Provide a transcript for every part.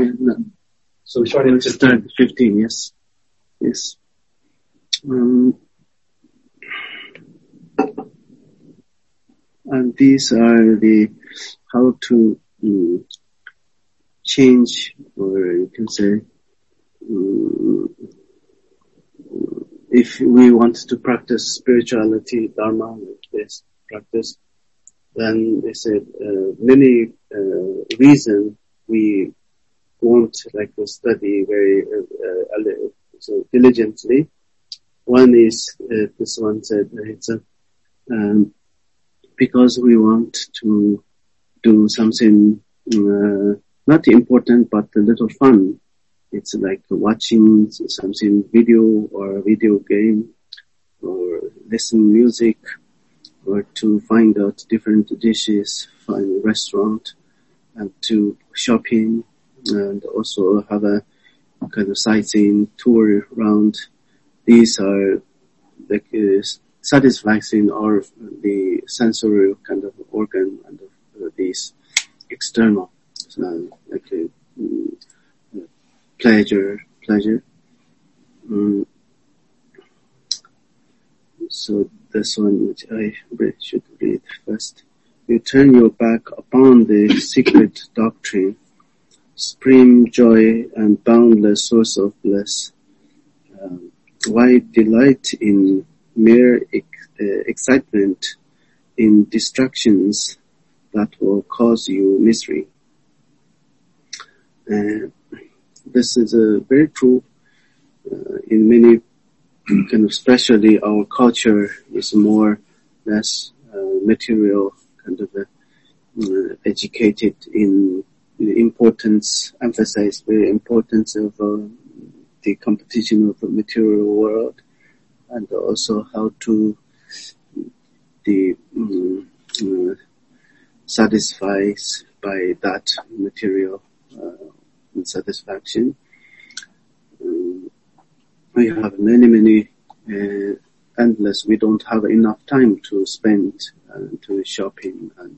No. So starting at 15, yes. Yes. And these are the how to change, or you can say, if we want to practice spirituality, dharma, like this practice, then they said many reasons we won't like to study very so diligently. One is this one said it's because we want to do something not important but a little fun. It's like watching something video or a video game, or listen music, or to find out different dishes, find a restaurant, and to shopping, and also have a kind of sightseeing tour around. These are like satisfying or the sensory kind of organ and these external, like pleasure. So this one, which I should read first. You turn your back upon the secret doctrine, supreme joy and boundless source of bliss. Why delight in mere excitement in distractions that will cause you misery? This is very true in many kind of, especially our culture is more less material, kind of educated in the importance, emphasize the importance of the competition of the material world, and also how to the satisfies by that material satisfaction. We have many endless. We don't have enough time to spend to shopping, and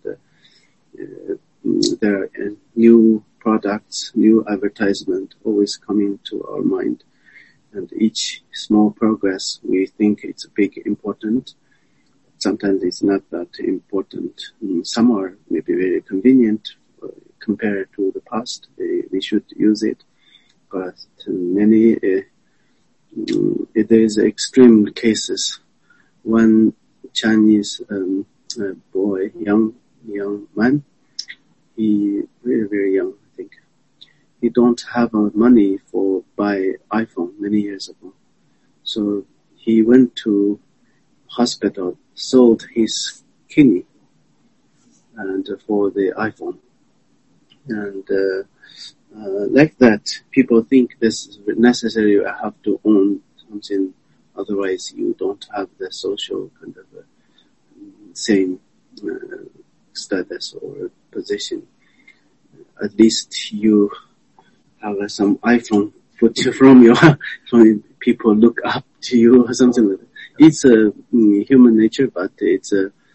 there are new products, new advertisement always coming to our mind, and each small progress we think it's big important. Sometimes it's not that important. Some are maybe very convenient compared to the past. We should use it, but many there is extreme cases. One Chinese boy, young man, he very young, I think. He don't have money for buy iPhone many years ago, so he went to hospital, sold his kidney and for the iPhone, and like that, people think this is necessary. I have to own something, otherwise you don't have the social kind of same status or position. At least you have some iPhone put from your, people look up to you or something like that. It's a human nature, but it's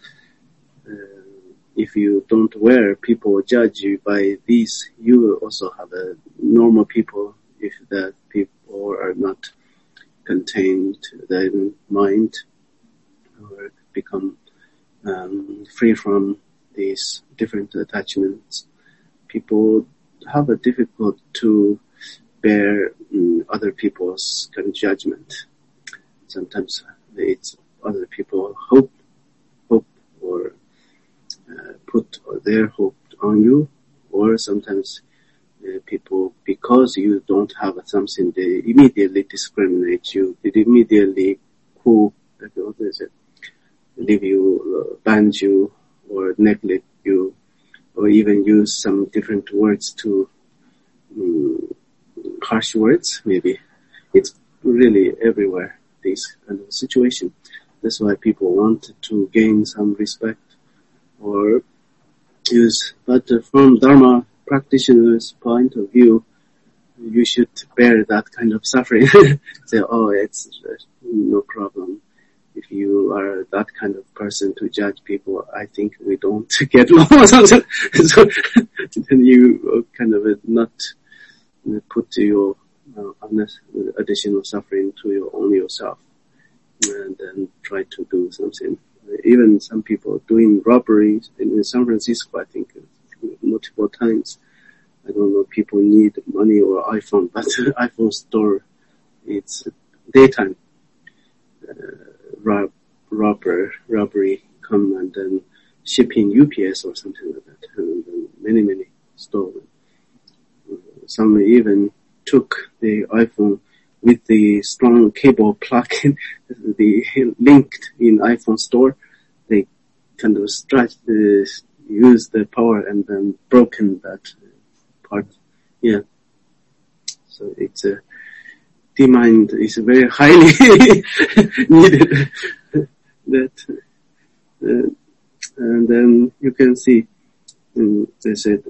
if you don't wear, people judge you by these. You also have a normal people, if the people are not contained their mind or become free from these different attachments. People have a difficult to bear other people's kind of judgment. Sometimes it's other people hope or put their hope on you, or sometimes people, because you don't have something, they immediately discriminate you. They immediately leave you, ban you, or neglect you, or even use some different words to harsh words. Maybe it's really everywhere, this kind of situation. That's why people want to gain some respect or use. But from Dharma practitioner's point of view, you should bear that kind of suffering. Say, it's no problem. If you are that kind of person to judge people, I think we don't get along or something. So then you kind of not put your additional suffering to your own yourself, and then try to do something. Even some people doing robberies in San Francisco, I think, multiple times. I don't know, people need money or iPhone, but iPhone store, it's daytime robbery come and then shipping UPS or something like that, and then many stolen. Some even took the iPhone with the strong cable plug in, the linked in iPhone store. They kind of use the power and then broken that part. Yeah. So it's the mind is very highly needed. And then you can see, they said,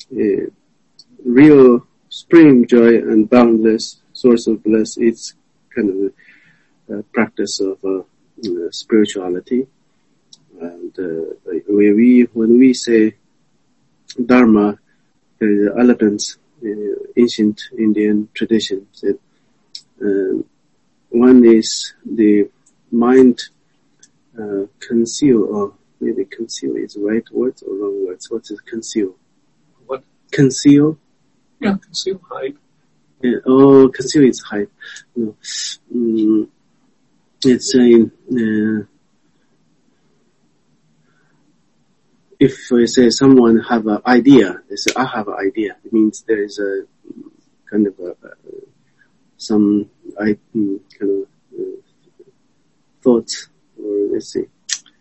real supreme joy and boundless source of bliss is kind of a practice of spirituality. And when we say Dharma, there are elements, ancient Indian tradition said, one is the mind conceal, or maybe conceal is right words or wrong words. What is conceal? What? Conceal? Yeah, conceal, hide. Yeah, oh, conceal is hide. No. It's saying, if we say someone have an idea, they say, I have an idea. It means there is a kind of some thoughts, or let's say,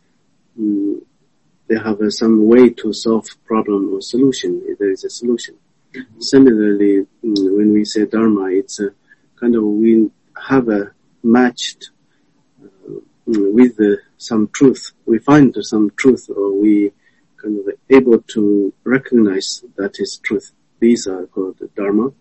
they have some way to solve problem or solution. There is a solution. Mm-hmm. Similarly, when we say Dharma, it's a kind of, we have a matched with some truth. We find some truth, or we kind of able to recognize that is truth. These are called Dharma.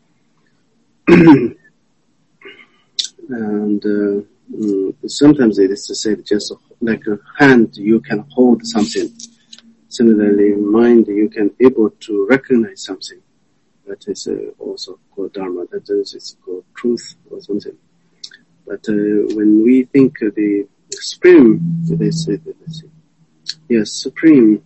And sometimes it is to say just like a hand, you can hold something. Similarly, mind, you can able to recognize something. That is also called Dharma. That is, it's called truth or something. But when we think the supreme, they say, yes, supreme.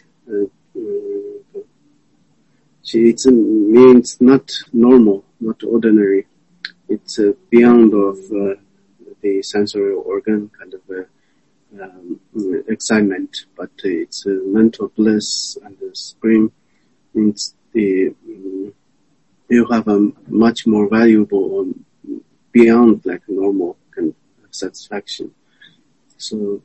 It means not normal, not ordinary. It's beyond of the sensory organ kind of excitement, but it's mental bliss, and the supreme means you have a much more valuable or beyond like normal kind of satisfaction. So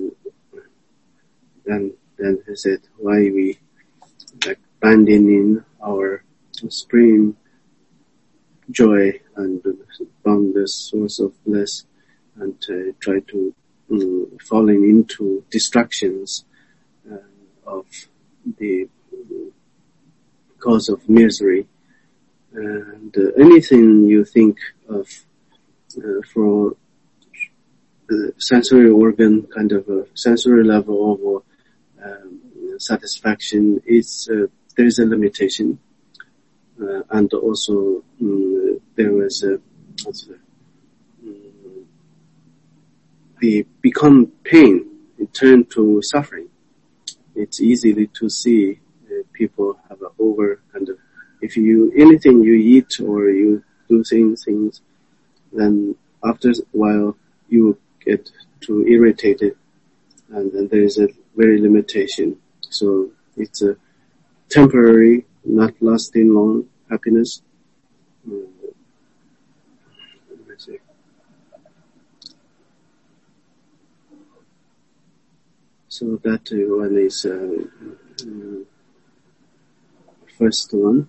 then he said, why we like abandoning our supreme joy and boundless source of bliss, and try to falling into distractions of the cause of misery. And anything you think of for sensory organ, kind of a sensory level of satisfaction, there is a limitation. And also there was the become pain, it turned to suffering. It's easily to see people have a over kind of, if anything you eat or you do things, then after a while you get too irritated, and then there is a very limitation. So it's a temporary, not lasting long happiness. Let's see. So that one is first one.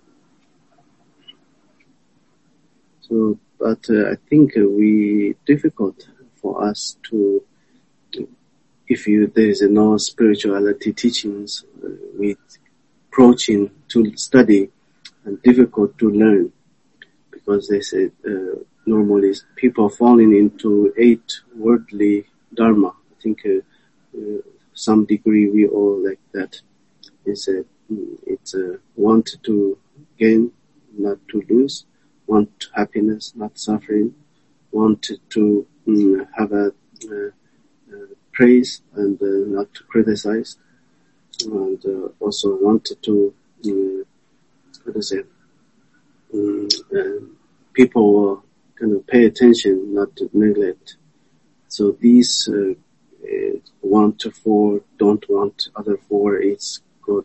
So, but I think difficult for us to, if there is no spirituality teachings, we approaching to study, and difficult to learn, because they say normally people falling into 8 worldly dharma. I think some degree we all like that. It's want to gain not to lose, want happiness, not suffering, want to have a praise and not to criticize, and also wanted to people will kind of pay attention, not to neglect. So these 1 to 4, don't want other 4, it's called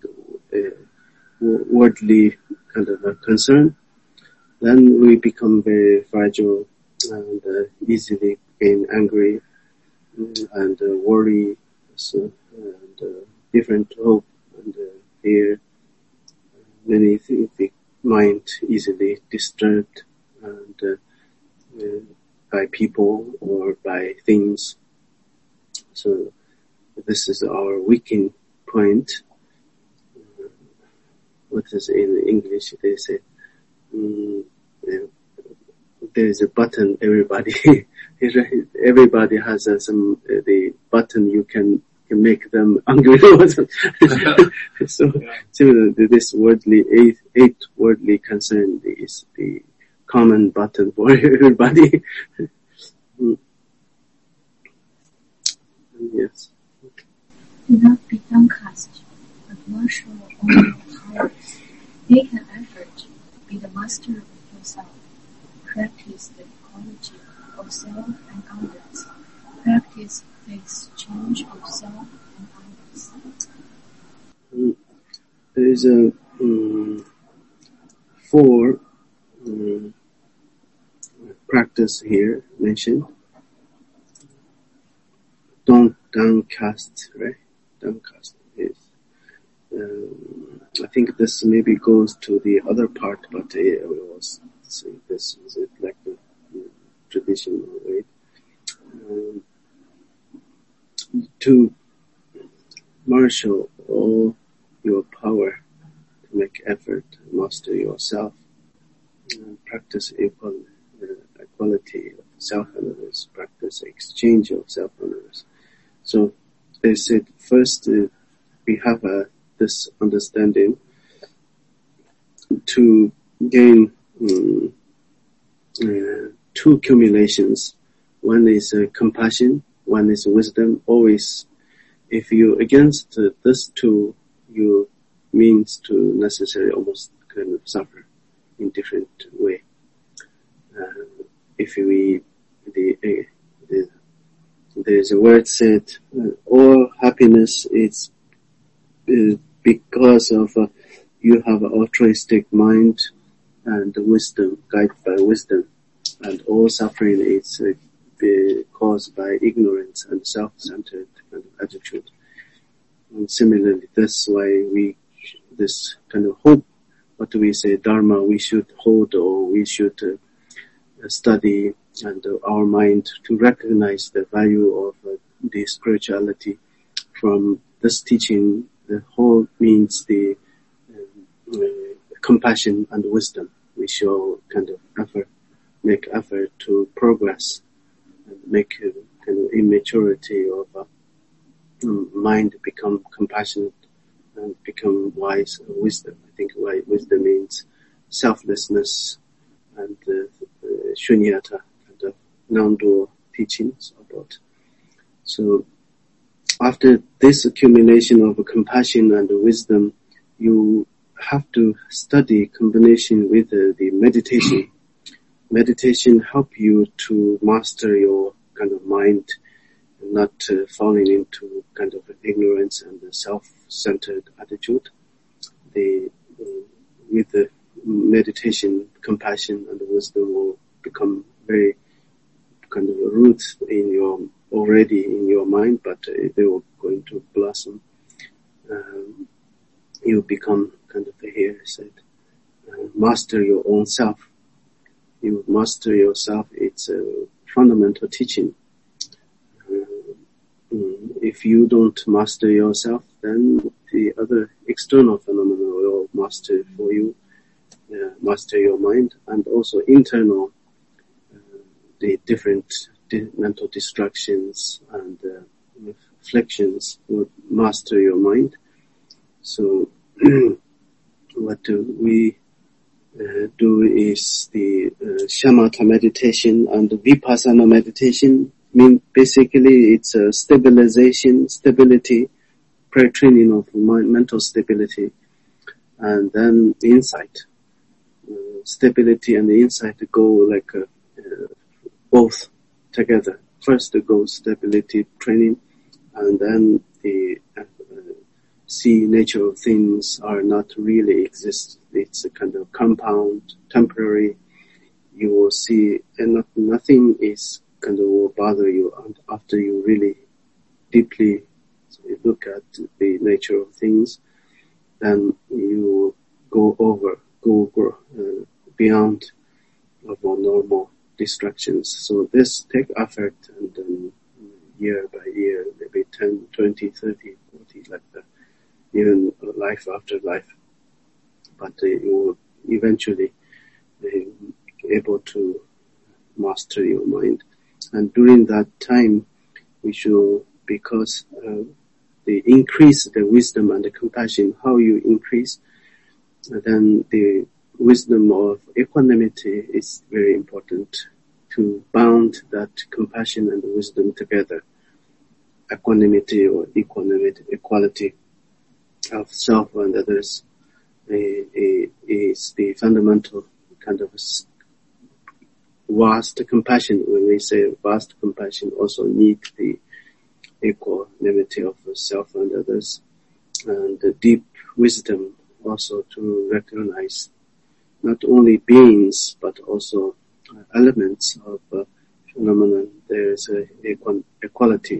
worldly kind of a concern. Then we become very fragile and easily gain angry and worry, and different hope and fear. Many things, the mind easily disturbed and by people or by things. So this is our weakening point. What is in English? They say there is a button. Everybody has some the button you can make them angry. So similarly, this eight worldly concern is the common button for everybody. Yes. Do not be downcast, but marshal all your powers. Make an effort, be the master of yourself. Practice the equality of self and others. Practice the exchange of self and others. There is a 4 practice here mentioned. Don't downcast, right? Downcast is. I think this maybe goes to the other part, but I was saying this is it like the traditional way. To marshal all your power, to make effort, master yourself, and practice equality of self and others, practice exchange of self and others. So they said first we have this understanding to gain 2 accumulations. One is compassion, one is wisdom. Always, if you against this 2, you means to necessarily almost kind of suffer in different way. If we there's a word said, all happiness is because of you have an altruistic mind and wisdom, guided by wisdom, and all suffering is caused by ignorance and self-centered kind of attitude. And similarly, that's why this kind of hope, what do we say, Dharma, we should hold or we should study, and our mind to recognize the value of the spirituality from this teaching. The whole means the compassion and wisdom. We show kind of make effort to progress and make kind of immaturity of mind become compassionate and become wise and wisdom. I think wisdom means selflessness and shunyata, kind of non-dual teachings about. So after this accumulation of compassion and wisdom, you have to study combination with the meditation. Meditation help you to master your kind of mind, not falling into kind of ignorance and the self-centered attitude. With the meditation, compassion and wisdom will become very kind of roots already in your mind, but they will going to blossom. You become kind of here said, master your own self. You master yourself. It's a fundamental teaching. If you don't master yourself, then the other external phenomena will master for you, master your mind, and also internal, the different mental distractions and afflictions would master your mind. So what we do is the shamatha meditation and the vipassana meditation. Basically it's a stability, prayer training of mental stability, and then insight. Stability and the insight go like both together. First goes stability training, and then the see nature of things are not really exist. It's a kind of compound, temporary. You will see, and nothing is kind of will bother you after you really deeply look at the nature of things. Then you go beyond of our normal distractions. So this take effort, and then year by year, maybe 10, 20, 30, 40, like that, even life after life. But you will eventually be able to master your mind. And during that time, we should, because they increase the wisdom and the compassion, how you increase, then the wisdom of equanimity is very important to bound that compassion and wisdom together. Equanimity or equality of self and others is the fundamental kind of vast compassion. When we say vast compassion, also need the equanimity of self and others, and the deep wisdom also to recognize not only beings but also elements of phenomenon. There is equality,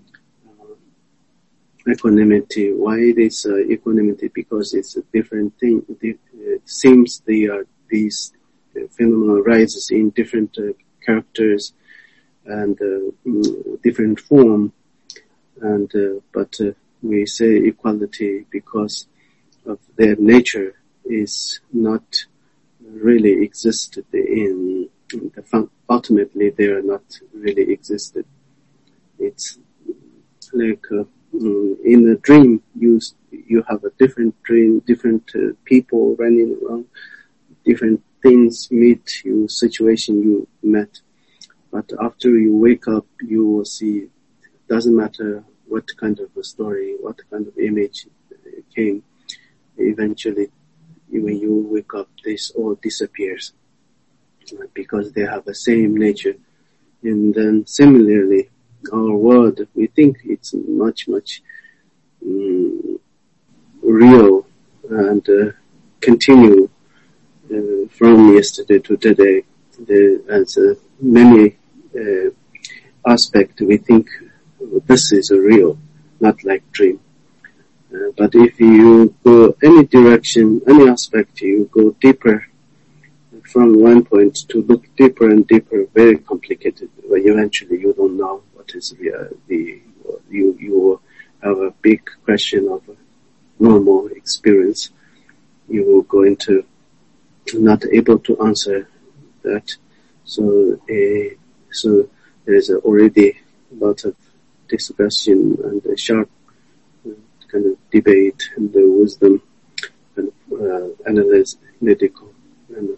equanimity. Why it is equanimity? Because it's a different thing. It seems these phenomena arises in different characters and different form, and but we say equality because of their nature is not really existed in the ultimately they are not really existed. It's like in a dream you have a different dream, different people running around, different things meet you, situation you met, but after you wake up you will see, doesn't matter what kind of a story, what kind of image came, eventually when you wake up this all disappears because they have the same nature. And then similarly our world, we think it's much real and continue from yesterday to today. As many aspects we think this is a real, not like dream. But if you go any direction, any aspect, you go deeper from one point to look deeper and deeper, very complicated. But eventually you don't know what is you will have a big question of normal experience. You will go into not able to answer that. So there's already a lot of discussion and a sharp kind of debate and the wisdom and analytical and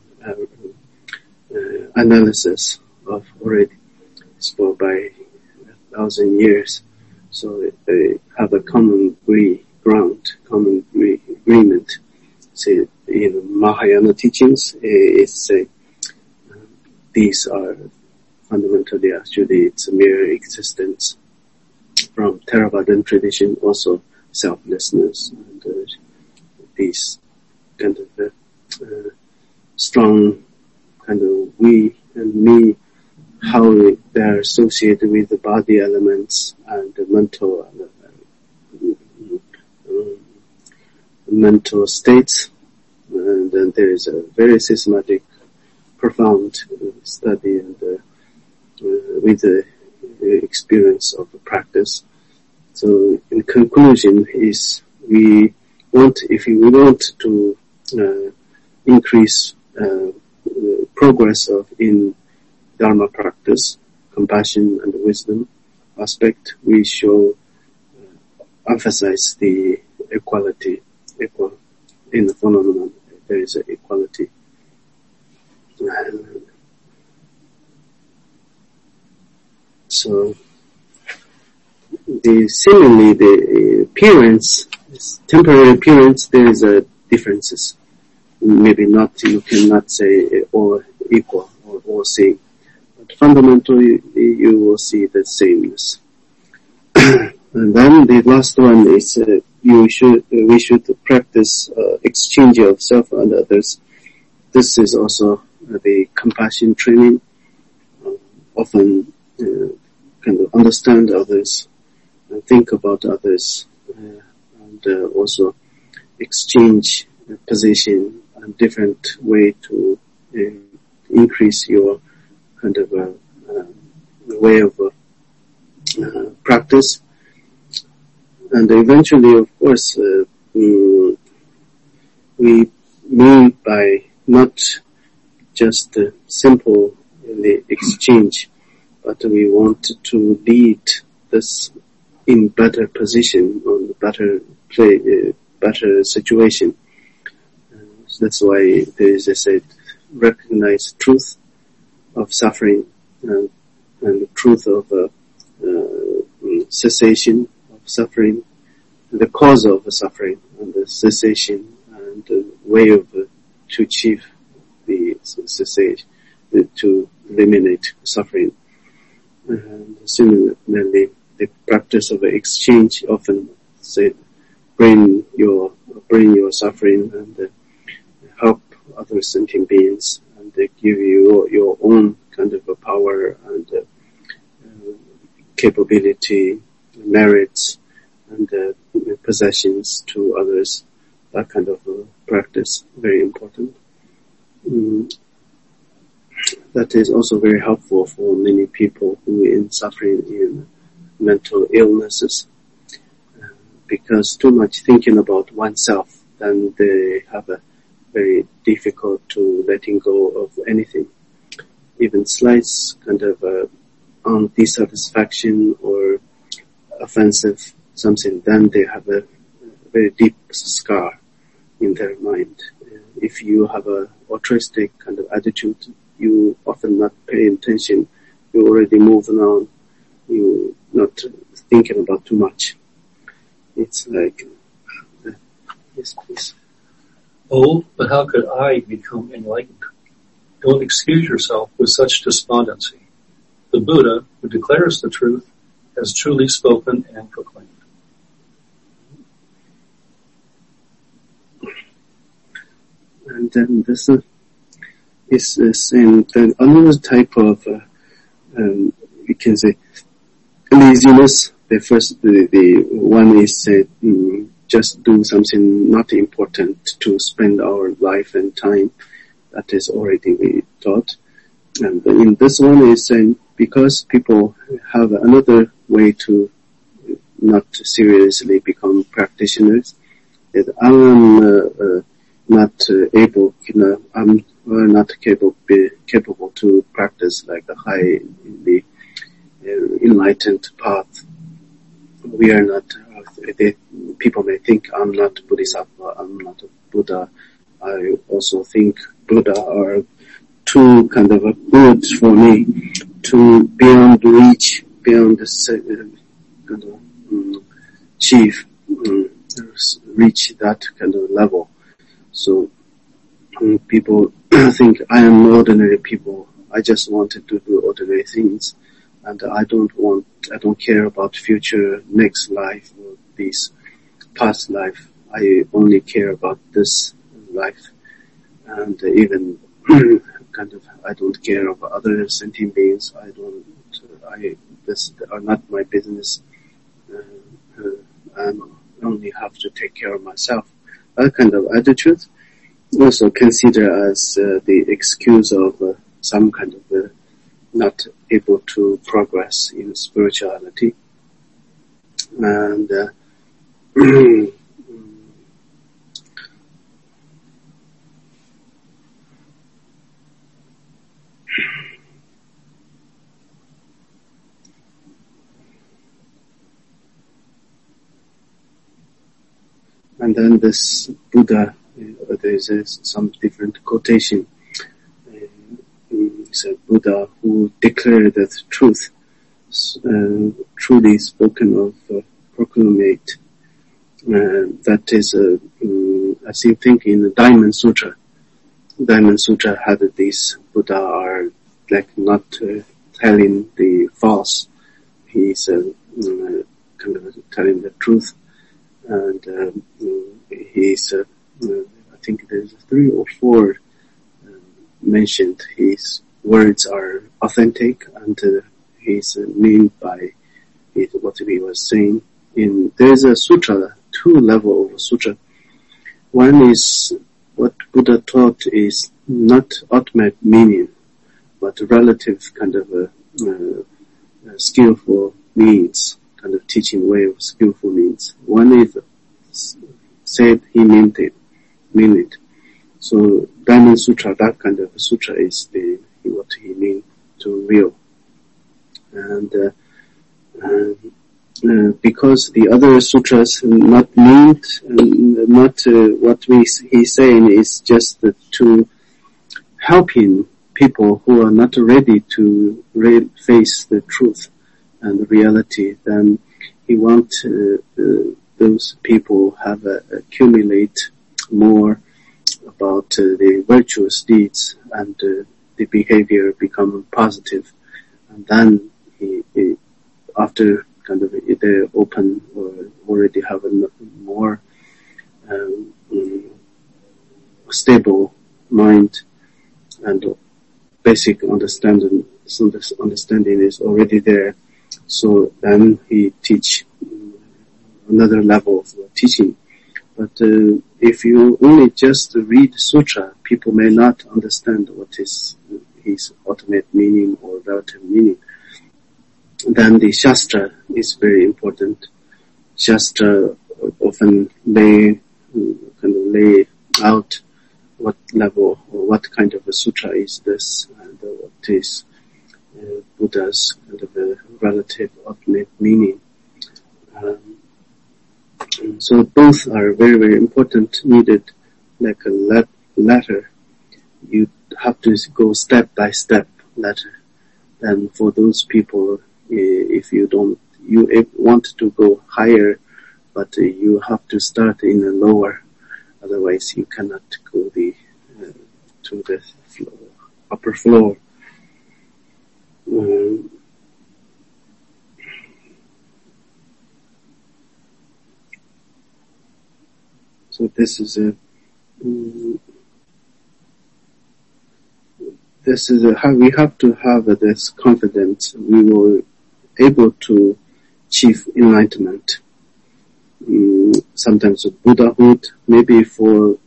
analysis of already spoke by 1,000 years. So they have a common agreement. Say in Mahayana teachings, it's these are fundamentally actually it's a mere existence. From Theravadan tradition, also selflessness and these kind of strong kind of we and me, how they are associated with the body elements and the mental states. And then there is a very systematic, profound study and with the experience of the practice. So in conclusion is if we want to increase progress in Dharma practice, compassion and wisdom aspect, we should emphasize the equality in the phenomenon. There is an equality So seemingly the appearance, temporary appearance, there is differences. Maybe not, you cannot say all equal or all same. But fundamentally, you will see the sameness. And then the last one is we should practice exchange of self and others. This is also the compassion training. Often kind of understand others and think about others, and also exchange position and different way to increase your kind of way of practice. And eventually, of course, we mean by not just simple exchange, but we want to lead this in better position, on better better situation. So that's why there is a recognize truth of suffering and the truth of cessation of suffering, the cause of the suffering and the cessation and the way of to achieve the cessation, to eliminate suffering. And similarly, the practice of exchange often say bring your suffering and help other sentient beings, and they give you your own kind of a power and capability, merits, and possessions to others. That kind of practice, very important. That is also very helpful for many people who are suffering in mental illnesses, because too much thinking about oneself, then they have a very difficult to letting go of anything. Even slight kind of dissatisfaction or offensive something, then they have a very deep scar in their mind. If you have a altruistic kind of attitude, you often not pay attention. You already moved on. You not thinking about too much. It's like, yes, please. Oh, but how could I become enlightened? Don't excuse yourself with such despondency. The Buddha, who declares the truth, has truly spoken and proclaimed. And then this is the same. Then another type of, we can say, laziness. The first, the one is just do something not important to spend our life and time. That is already we taught. And in this one is saying, because people have another way to not seriously become practitioners, that I'm not able, I'm not capable to practice like the high, the enlightened path. We are not, people may think I'm not Bodhisattva, I'm not a Buddha. I also think Buddha are too kind of good for me to beyond reach, beyond the kind of achieve, reach that kind of level. So people think I am ordinary people. I just wanted to do ordinary things, and I don't care about future, next life, or this past life. I only care about this life, and even kind of I don't care about other sentient beings. This are not my business. I only have to take care of myself. That kind of attitude also consider as the excuse of some kind of not able to progress in spirituality. And and then this Buddha, there is some different quotation. It's a Buddha who declared the truth truly spoken of proclamate. That is, as you think in the Diamond Sutra. Diamond Sutra had this Buddha are like not telling the false. He's kind of telling the truth, and he's I think there's 3 or 4 mentioned. His words are authentic, and he's mean by what he was saying. There's a sutra, 2 levels of sutra. One is what Buddha taught is not ultimate meaning, but relative kind of skillful means, kind of teaching way of skillful means. One is said he meant it. So Diamond Sutra, that kind of sutra is what he mean to real. And because the other sutras not meant, not what he's saying is just to helping people who are not ready to face the truth and reality. Then he wants those people have accumulate more about the virtuous deeds, and the behavior become positive, and then he after kind of either open or already have a more stable mind, and basic understanding is already there. So then he teach another level of teaching. But if you only just read sutra, people may not understand what is his ultimate meaning or relative meaning. Then the Shastra is very important. Shastra often lay out what level or what kind of a sutra is this, and what is Buddha's kind of a relative ultimate meaning. So both are very, very important, needed like a ladder. You have to go step by step ladder. And for those people, if you want to go higher, but you have to start in a lower, otherwise you cannot go to the upper floor. So this is how we have to have this confidence. We will able to achieve enlightenment. Sometimes Buddhahood, maybe for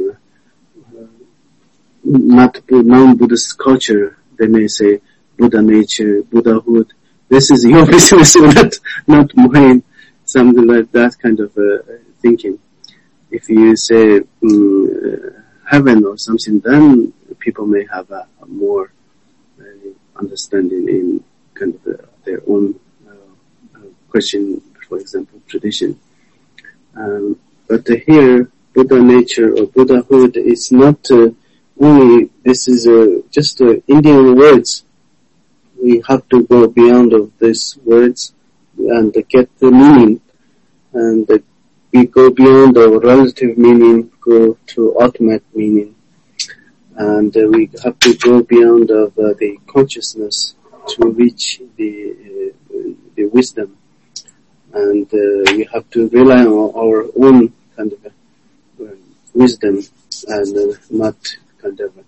not non-Buddhist culture, they may say Buddha nature, Buddhahood. This is your business, not mine. Something like that kind of thinking. If you say heaven or something, then people may have a more understanding in kind of their own Christian, for example, tradition. But here, Buddha nature or Buddhahood is not only, this is just Indian words. We have to go beyond of these words and get the meaning, and we go beyond the relative meaning, go to ultimate meaning, and we have to go beyond of the consciousness to reach the wisdom, and we have to rely on our own kind of wisdom, and not kind of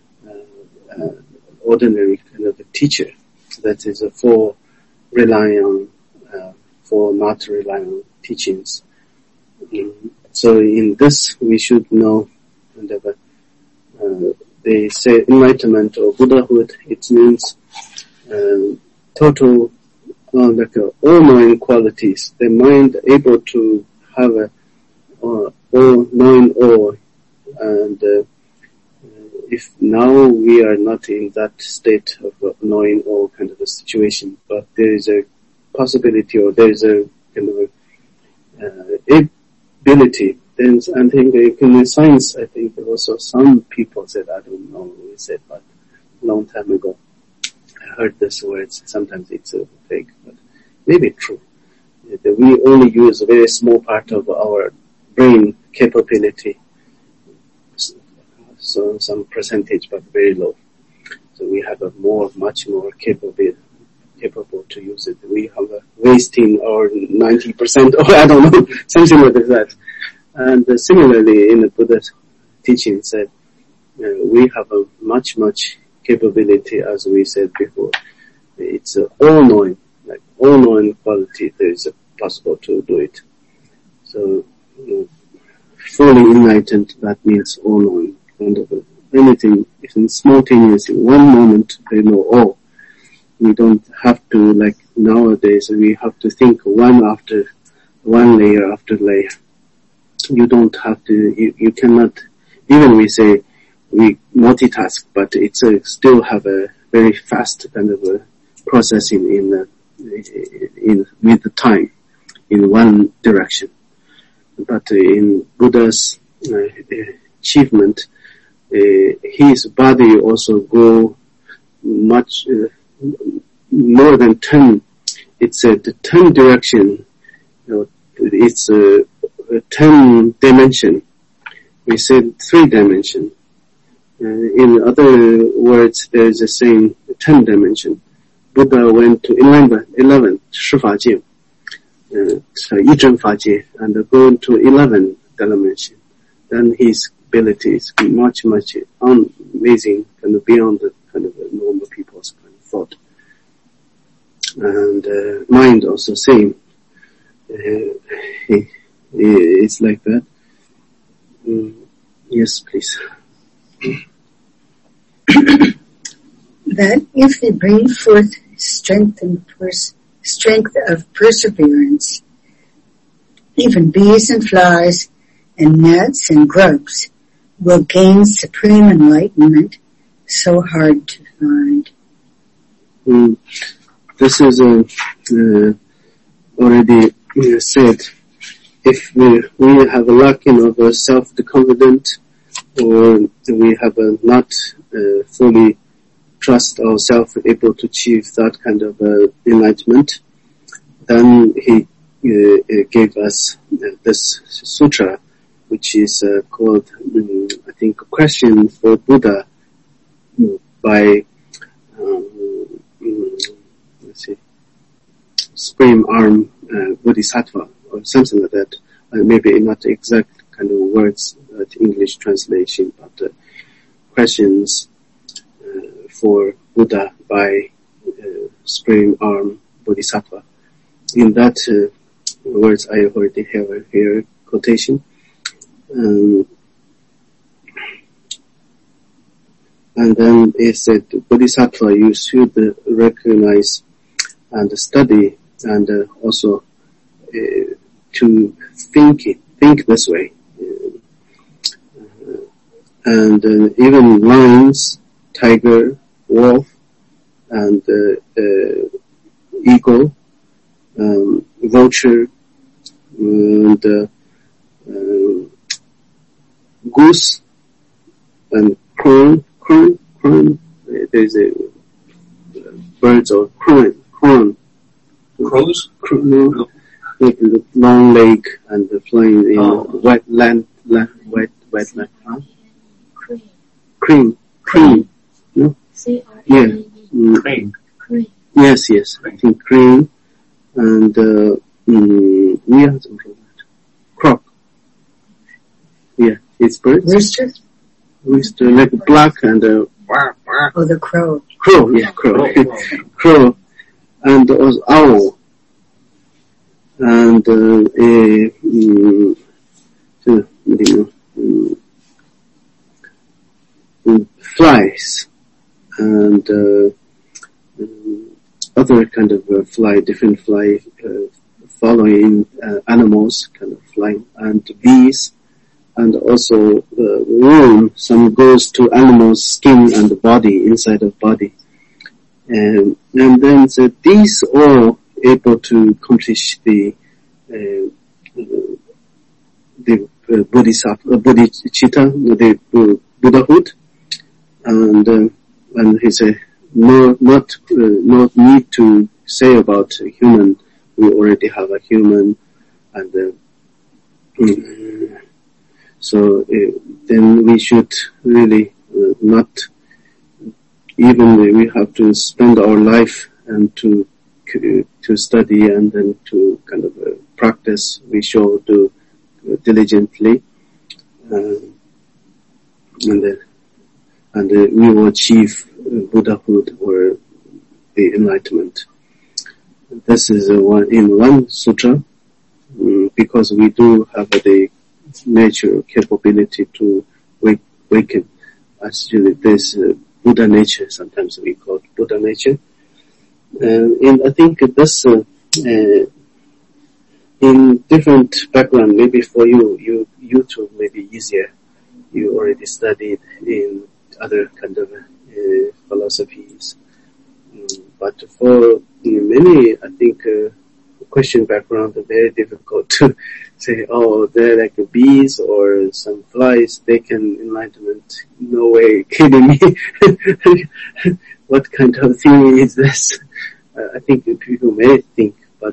ordinary kind of a teacher that is for relying on, for not relying on teachings. So in this we should know kind of they say enlightenment or Buddhahood, it means total like all-knowing qualities. The mind able to have all-knowing all, and if now we are not in that state of knowing all kind of a situation, but there is a possibility, or there is a kind of ability. Then I think in science, I think also some people said, I don't know who said, but a long time ago, heard these words. Sometimes it's fake, but maybe true. We only use a very small part of our brain capability, so some percentage, but very low. So we have a much more capable to use it. We have a wasting our 90%, or I don't know, something like that. And similarly, in the Buddha's teaching said, we have a much capability, as we said before. It's all-knowing, like all-knowing quality. There is possible to do it. So, fully enlightened, that means all-knowing. Kind of anything, if it's simultaneous in one moment, they know all. We don't have to, like nowadays, we have to think one layer after layer. You don't have to, you cannot, even we say we multitask, but it's still have a very fast kind of a processing with the time in one direction. But in Buddha's achievement, his body also go much more than 10. It's the 10 direction. It's a 10 dimension. We said 3 dimension. In other words, there is a saying 10 dimension. Buddha went to 11 Shifa-界, 一真法界, and going to 11 dimension. Then his ability is much amazing, kind of beyond the kind of normal people's kind of thought. And mind also same. It's like that. Yes, please. That if they bring forth strength of perseverance, even bees and flies and gnats and grubs will gain supreme enlightenment, so hard to find. This is already said. If we have a lacking of self-confident, or we have not fully trust ourselves able to achieve that kind of enlightenment, then he gave us this sutra, which is called, I think, a question for Buddha by, Supreme Arm Bodhisattva, or something like that. Maybe not exact kind of words, English translation, but questions for Buddha by Supreme Arm Bodhisattva. In that words, I already have here quotation. And then it said, Bodhisattva, you should recognize and study and also to think this way. And even lions, tiger, wolf, and eagle, vulture, and goose, and crone. There's a birds or crone. Crows? No. Like the long leg and flying in wetland. Huh? Cream. No? Yeah. Crane. Yes. I think crane. And, croc. Yeah, it's birds. Rooster, like black and, oh, the crow. Crow, yeah, crow. Crow. And also owl. And, flies. And, other kind of different fly, following, animals, kind of flying, and bees. And also, worm, some goes to animals' skin and the body, inside of body. And then these all able to accomplish the bodhisattva, bodhicitta, the Buddhahood. And he said, not need to say about a human. We already have a human, and so then we should really not even we have to spend our life and to study and then to kind of practice. We should do diligently, and we will achieve Buddhahood or the enlightenment. This is in one sutra, because we do have the nature capability to waken. Actually, this Buddha nature, sometimes we call it Buddha nature. And I think this in different background, maybe for you too may be easier. You already studied in other kind of philosophies. But for many, I think, Christian background, very difficult to say, oh, they're like bees or some flies, they can enlightenment. No way, kidding me. What kind of theory is this? I think people may think, but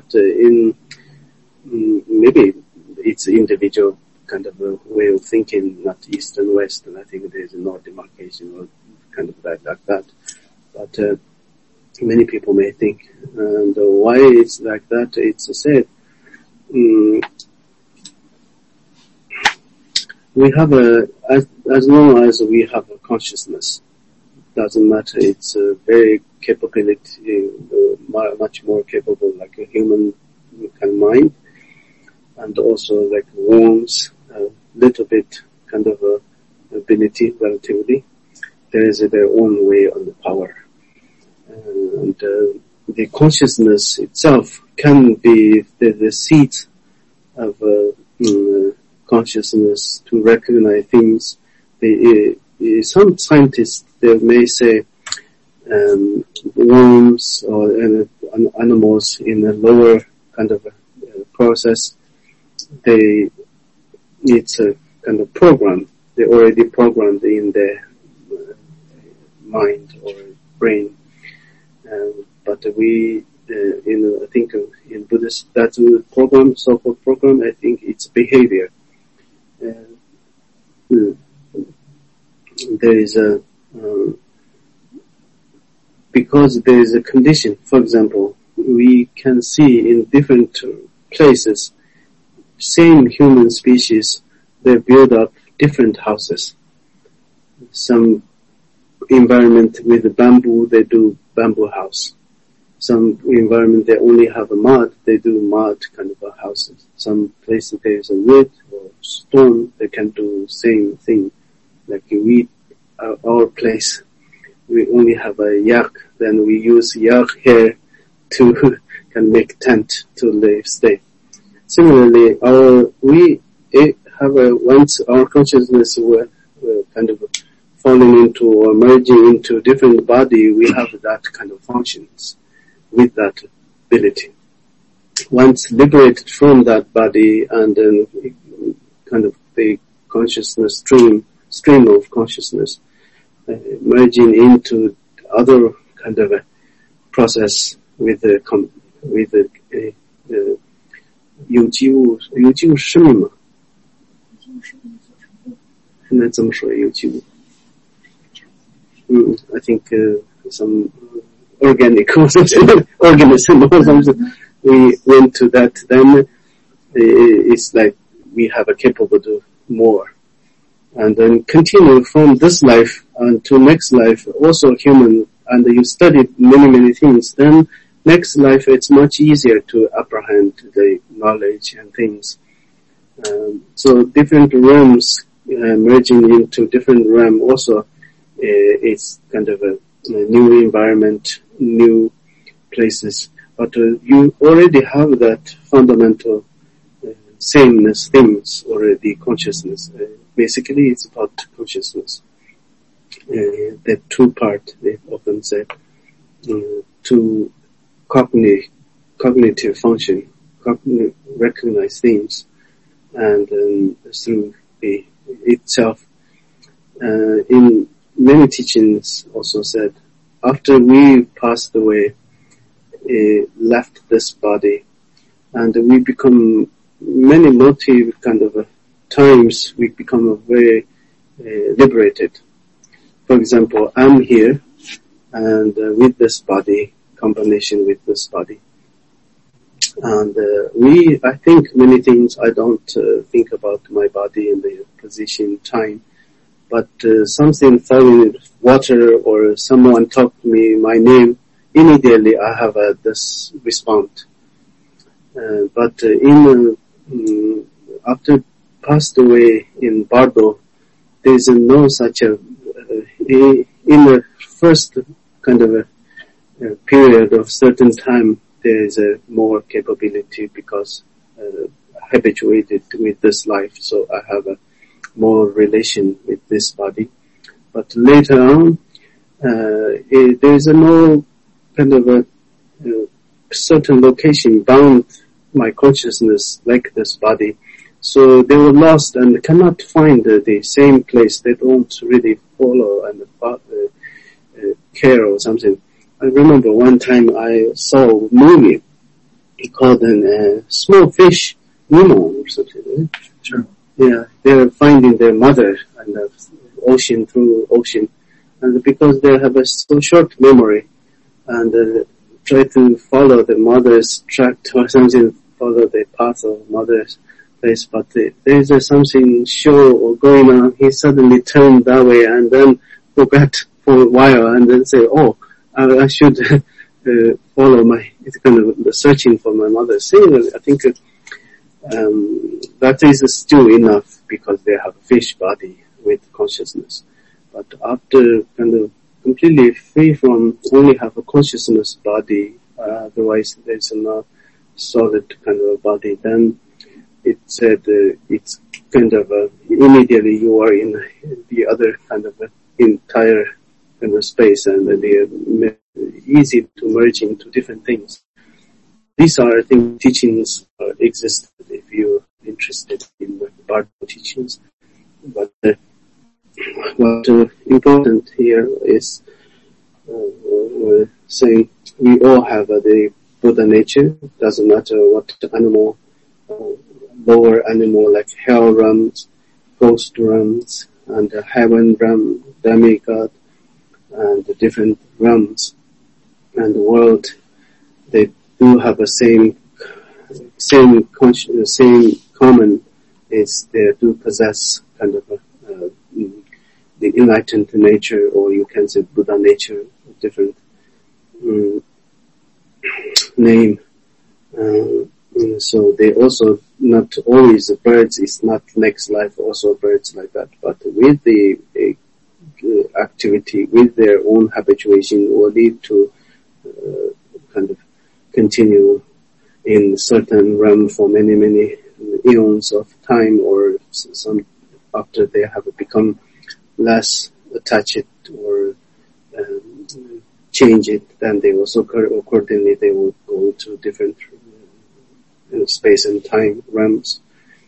maybe it's individual kind of a way of thinking, not east and west, and I think there's no demarcation or kind of like that. But many people may think, and why it's like that, it's said, we have as long as we have a consciousness, doesn't matter, it's a very capability, much more capable like a human kind of mind, and also like worms, a little bit kind of ability relatively. There is their own way on the power. And the consciousness itself can be the seed of consciousness to recognize things. Some scientists, they may say worms or animals in a lower kind of process, it's a kind of program. They already programmed in their mind or brain. But we, I think in Buddhist, that's a program, so-called program, I think it's behavior. There is because there is a condition, for example, we can see in different places, same human species, they build up different houses. Some environment with the bamboo, they do bamboo house. Some environment they only have a mud, they do mud kind of houses. Some places there is a wood or stone, they can do same thing. Like our place, we only have a yak, then we use yak hair to can make tent to stay. Similarly, we have once our consciousness were kind of falling into or merging into different body, we have that kind of functions with that ability. Once liberated from that body and then kind of the consciousness stream of consciousness merging into other kind of a process with the 有机物是生命吗？现在怎么说有机物？I think some organic or something, organism or something. We went to that, then it's like we have a capable to more. And then continue from this life to next life, also human, and you studied many things, then next life it's much easier to apprehend the knowledge and things. So different realms merging into different realm also, it's kind of a new environment, new places. But you already have that fundamental sameness things already, consciousness. Basically it's about consciousness. The two part, they often say, to cognitive function, recognize things, and through itself. In many teachings also said, after we passed away, left this body, and we become many kind of times we become very liberated. For example, I'm here, and with this body, combination with this body. And I think many things. I don't think about my body in the position, time, but something falling in water or someone talk to me my name, immediately I have this response. But after passed away in Bardo, there is no such in the first kind of a period of certain time, there is a more capability because habituated with this life, so I have a more relation with this body. But later on, there is no kind of a certain location bound my consciousness like this body. So they were lost and cannot find the same place. They don't really follow and care or something. I remember one time I saw a movie. He called a small fish, Nemo or something. Right? Sure. Yeah, they're finding their mother and through ocean, and because they have a so short memory, and try to follow the mother's track or something, follow the path of mother's place, but there's something show or going on. He suddenly turned that way and then forgot for a while, and then say, "Oh, I should follow it's kind of the searching for my mother." So I think that is still enough because they have a fish body with consciousness. But after kind of completely free from only have a consciousness body, otherwise there's no solid kind of body, then it said it's kind of immediately you are in the other kind of entire kind of space, and they're easy to merge into different things. These are, I think, teachings exist if you're interested in the Bardo teachings. But what important here is we're saying we all have the Buddha nature. Doesn't matter what animal, lower animal like hell realms, ghost realms, and heaven realm, demigod, and the different realms and the world. They do have the same common is they do possess kind of the enlightened nature, or you can say Buddha nature, different name. So they also not always birds. It's not next life also birds like that, but with the activity, with their own habituation, will lead to kind of continue in certain realm for many eons of time, or some after they have become less attached or change it, then they also accordingly they will go to different space and time realms.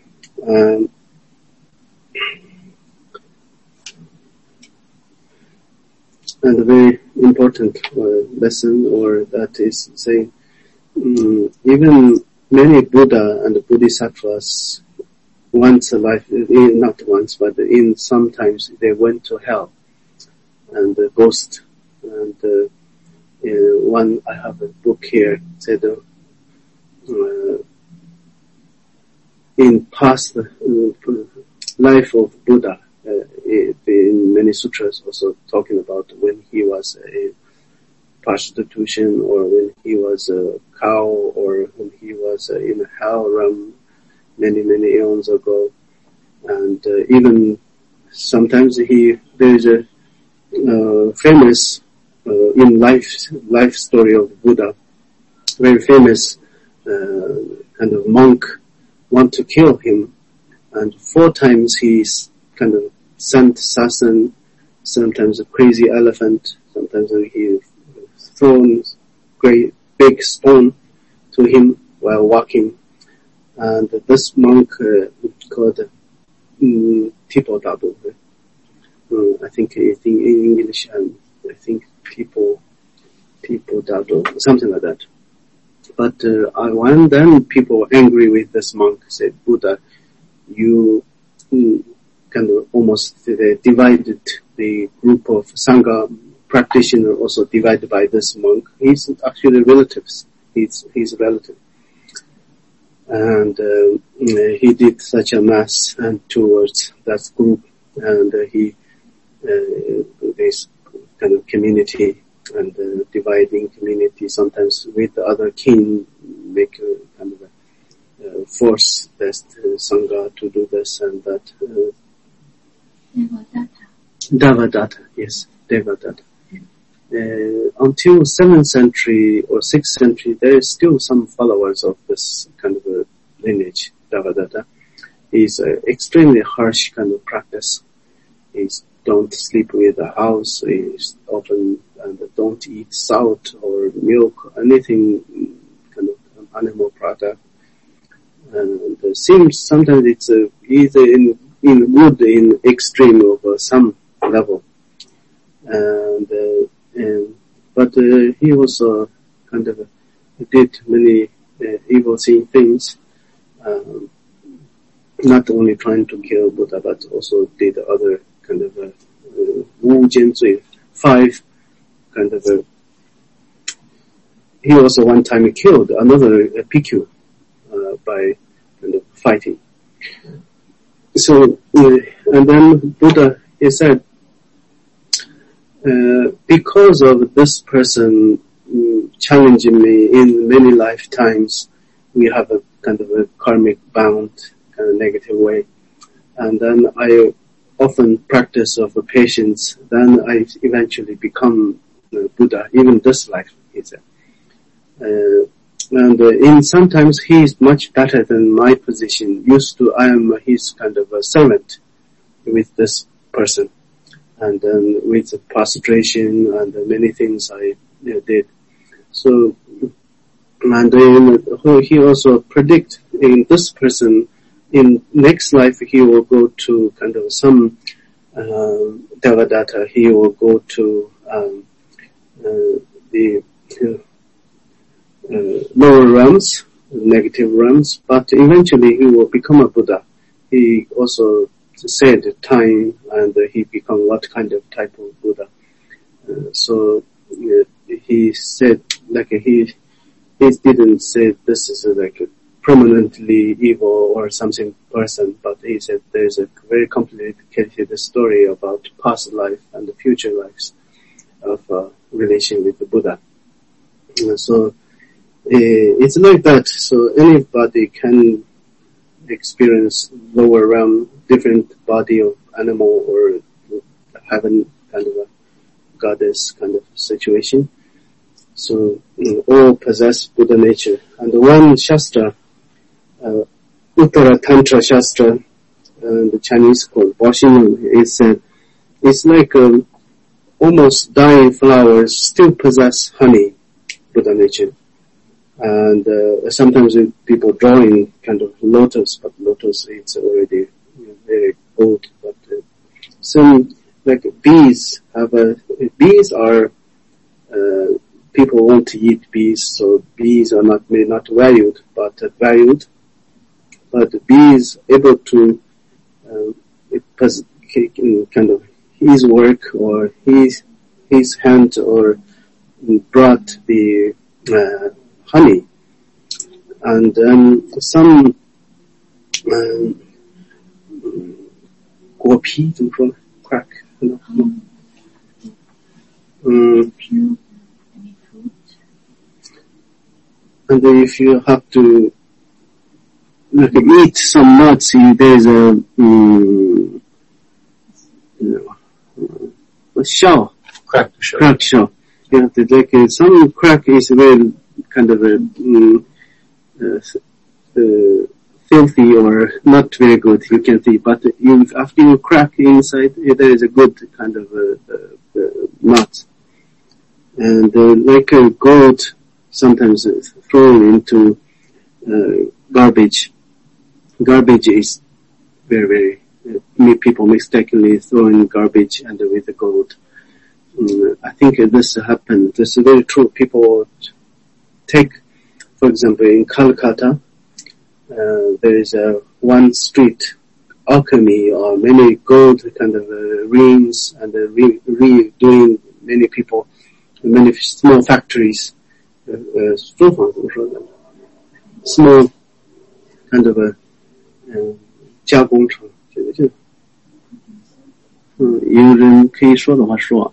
And a very important lesson, or that is saying, even many Buddha and Bodhisattvas once a life, not once, but in sometimes they went to hell and the ghost. And one, I have a book here, said in past life of Buddha, in many sutras also talking about when he was a prostitution, or when he was a cow, or when he was in a hell realm many eons ago. And even sometimes there is a famous in life story of Buddha, very famous kind of monk want to kill him, and 4 times he's kind of sent sasan, sometimes a crazy elephant, sometimes he thrown great big stone to him while walking. And this monk called Tipo Dadu. I think in English, I think people Tipo Dado, something like that. But when then people were angry with this monk, said, Buddha, you kind of almost divided the group of Sangha practitioner, also divided by this monk. He's actually relatives. He's a relative. And he did such a mass and towards that group, and this kind of community and dividing community, sometimes with the other king, make a kind of a force this Sangha to do this and that. Devadatta, yes, Devadatta. Until 7th century or 6th century, there is still some followers of this kind of a lineage, Devadatta. It's extremely harsh kind of practice. Is don't sleep with the house, is often and don't eat salt or milk, anything kind of animal product. And it seems sometimes it's either in good in extreme of some level. But he also kind of did many evil things, not only trying to kill Buddha, but also did other kind of Wu Jianzui, 5 kind of he also one time killed another PQ by kind of fighting. So, and then Buddha, he said, because of this person challenging me in many lifetimes, we have a kind of a karmic bound, kind of negative way. And then I often practice of patience, then I eventually become Buddha, even this life, he said. And sometimes he is much better than my position. I am his kind of a servant with this person. And then with the prostration and many things I did. So, and then he also predict in this person, in next life he will go to kind of some Devadatta, he will go to the lower realms, negative realms, but eventually he will become a Buddha. He also said time and he become what kind of type of Buddha. So he said like he didn't say this is like a permanently evil or something person, but he said there's a very complicated story about past life and the future lives of relation with the Buddha. So it's like that. So anybody can experience lower realm, different body of animal or heaven kind of a goddess kind of situation. So all possess Buddha nature. And the one Shastra, Uttara Tantra Shastra, the Chinese called Boxing, it said it's like almost dying flowers still possess honey, Buddha nature. And sometimes people drawing kind of lotus, but lotus it's already very old. But some like bees bees are people want to eat bees, so bees are not valued, but valued. But the bees able to kind of his work or his hand or brought the honey, and some guopi, 怎么说 crack, and if you have to eat some nuts, there's a shell, Cracked shell. Cracked shell. Yeah, like some crack is very kind of filthy or not very good, you can see. But after you crack inside, there is a good kind of nut. And like gold, sometimes thrown into garbage. Garbage is very, very, people mistakenly throw in garbage and with the gold. I think this happened. This is very true. People take, for example, in Calcutta, there is one street alchemy or many gold kind of rings and doing many people, many small factories, small kind of a 加工厂，这个就有人可以说的话说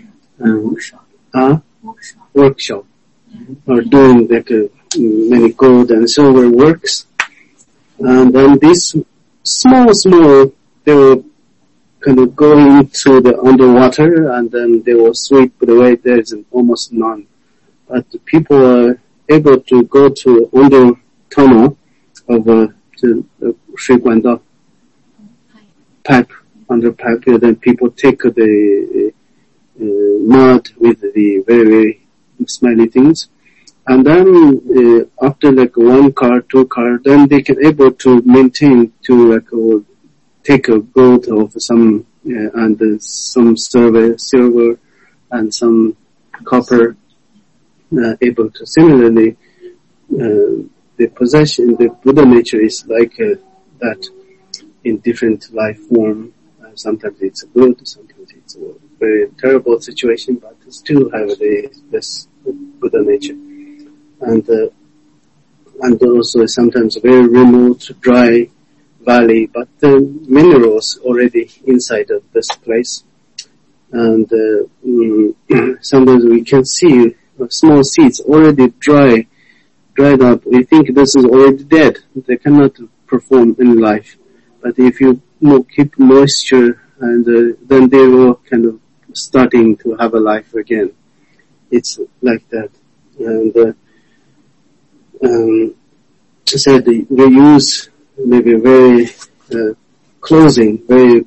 workshop or doing like many gold and silver works, and then these small they will kind of go into the underwater and then they will sweep away. There's almost none, but people are able to go to under tunnel of水管道 pipe, under pipe, and then people take the mud with the very smelly things, and then after like 1 car, 2 car, then they can able to maintain to like take a gold of some and some silver and some copper, able to similarly the possession, the Buddha nature is like that in different life form. Sometimes it's good, sometimes it's a very terrible situation, but still have this Buddha nature. And also sometimes very remote, dry valley, but the minerals already inside of this place. And sometimes we can see small seeds already dried up. We think this is already dead. They cannot perform in life. But if you keep moisture, and then they will kind of starting to have a life again. It's like that. And said they use maybe very clothing, very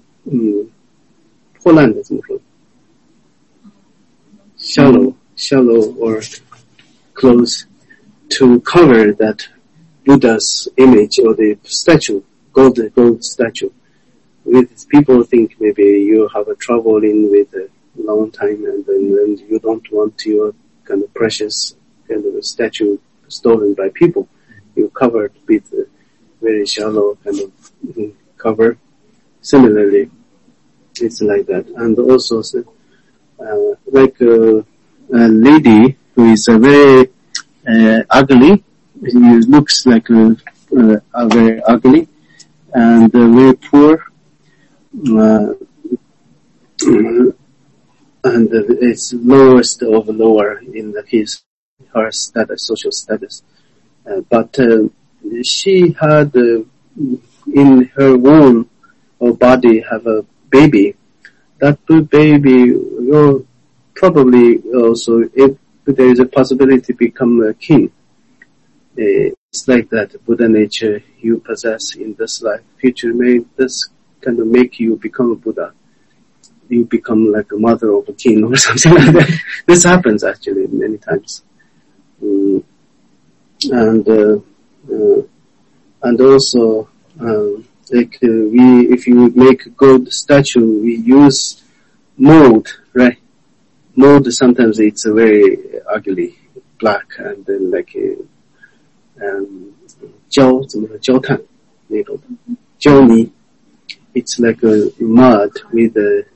shallow or clothes to cover that Buddha's image or the statue, gold statue. With people think maybe you have a traveling with a long time and then you don't want your kind of precious kind of a statue stolen by people. You covered with a very shallow kind of cover. Similarly, it's like that. And also, like a lady who is very ugly, she looks like very ugly and very poor, and it's lowest of lower in her status, social status. But she had in her womb or body have a baby. That baby will probably also, if there is a possibility to become a king. It's like that Buddha nature you possess in this life. Future may this kind of make you become a Buddha. You become like a mother of a king or something like that. This happens actually many times. And also, like if you make a gold statue, we use mold, right? Mold sometimes it's a very ugly, black, and then like焦炭那种胶泥. It's like a mud with the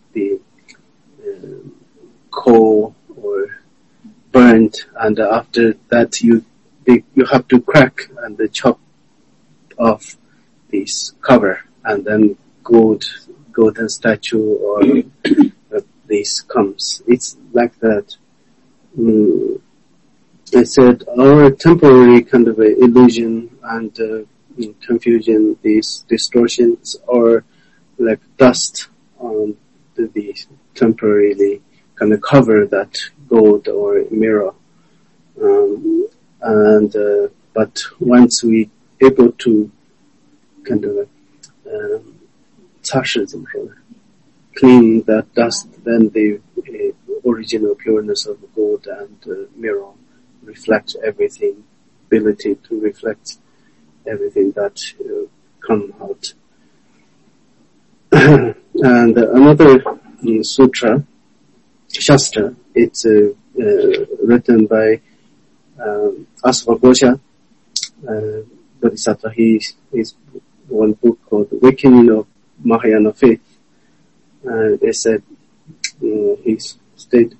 coal or burnt, and after that you have to crack and chop off this cover, and then golden statue or this comes. It's like that. I said our temporary kind of illusion and confusion, these distortions are like dust on the temporarily kind of cover that gold or mirror. But once we able to kind of clean that dust, then the original pureness of the gold and mirror reflect everything, ability to reflect everything that come out. And another sutra Shastra. It's written by Asvagosha Bodhisattva. He's one book called The Awakening of Mahayana Faith. They said, he stated,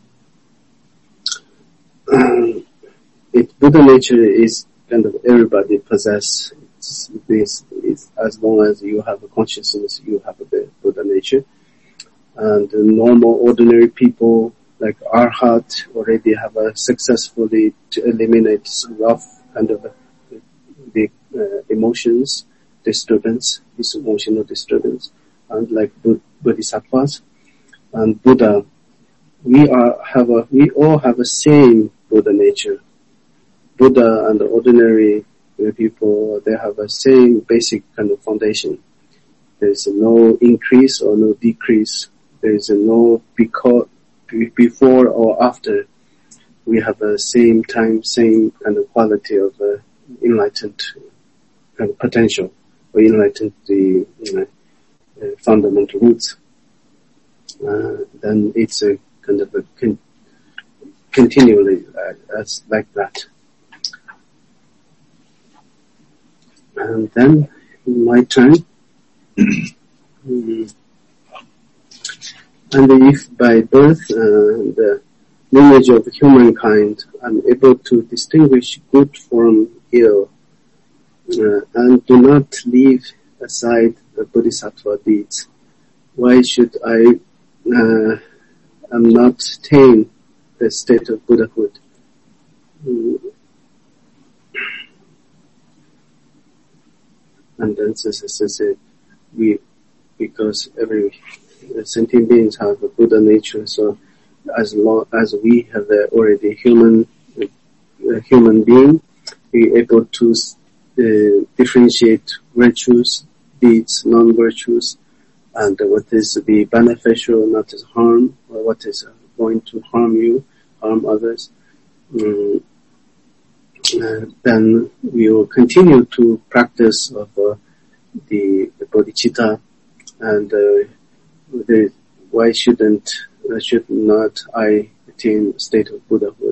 Buddha nature is kind of everybody possess this. As long as you have a consciousness, you have a Buddha nature. And the normal, ordinary people like Arhat already have successfully to eliminate rough kind of the emotions disturbance, this emotional disturbance. And like Bodhisattvas and Buddha, we all have a same Buddha nature. Buddha and the ordinary people, they have a same basic kind of foundation. There's no increase or no decrease. There's no before or after. We have the same time, same kind of quality of enlightened kind of potential, or enlightened the fundamental roots. Then it's a kind of continually as like that. And then my turn. And if by birth the lineage of humankind I'm able to distinguish good from ill, and do not leave aside the bodhisattva deeds, why should I am not attain the state of Buddhahood? And then says because every sentient beings have a Buddha nature, so as long as we have already human being, we able to differentiate virtues, deeds, non-virtues, and what is to be beneficial, not to harm, or what is going to harm you, harm others. Then we will continue to practice of the bodhicitta, and why should not I attain the state of Buddhahood?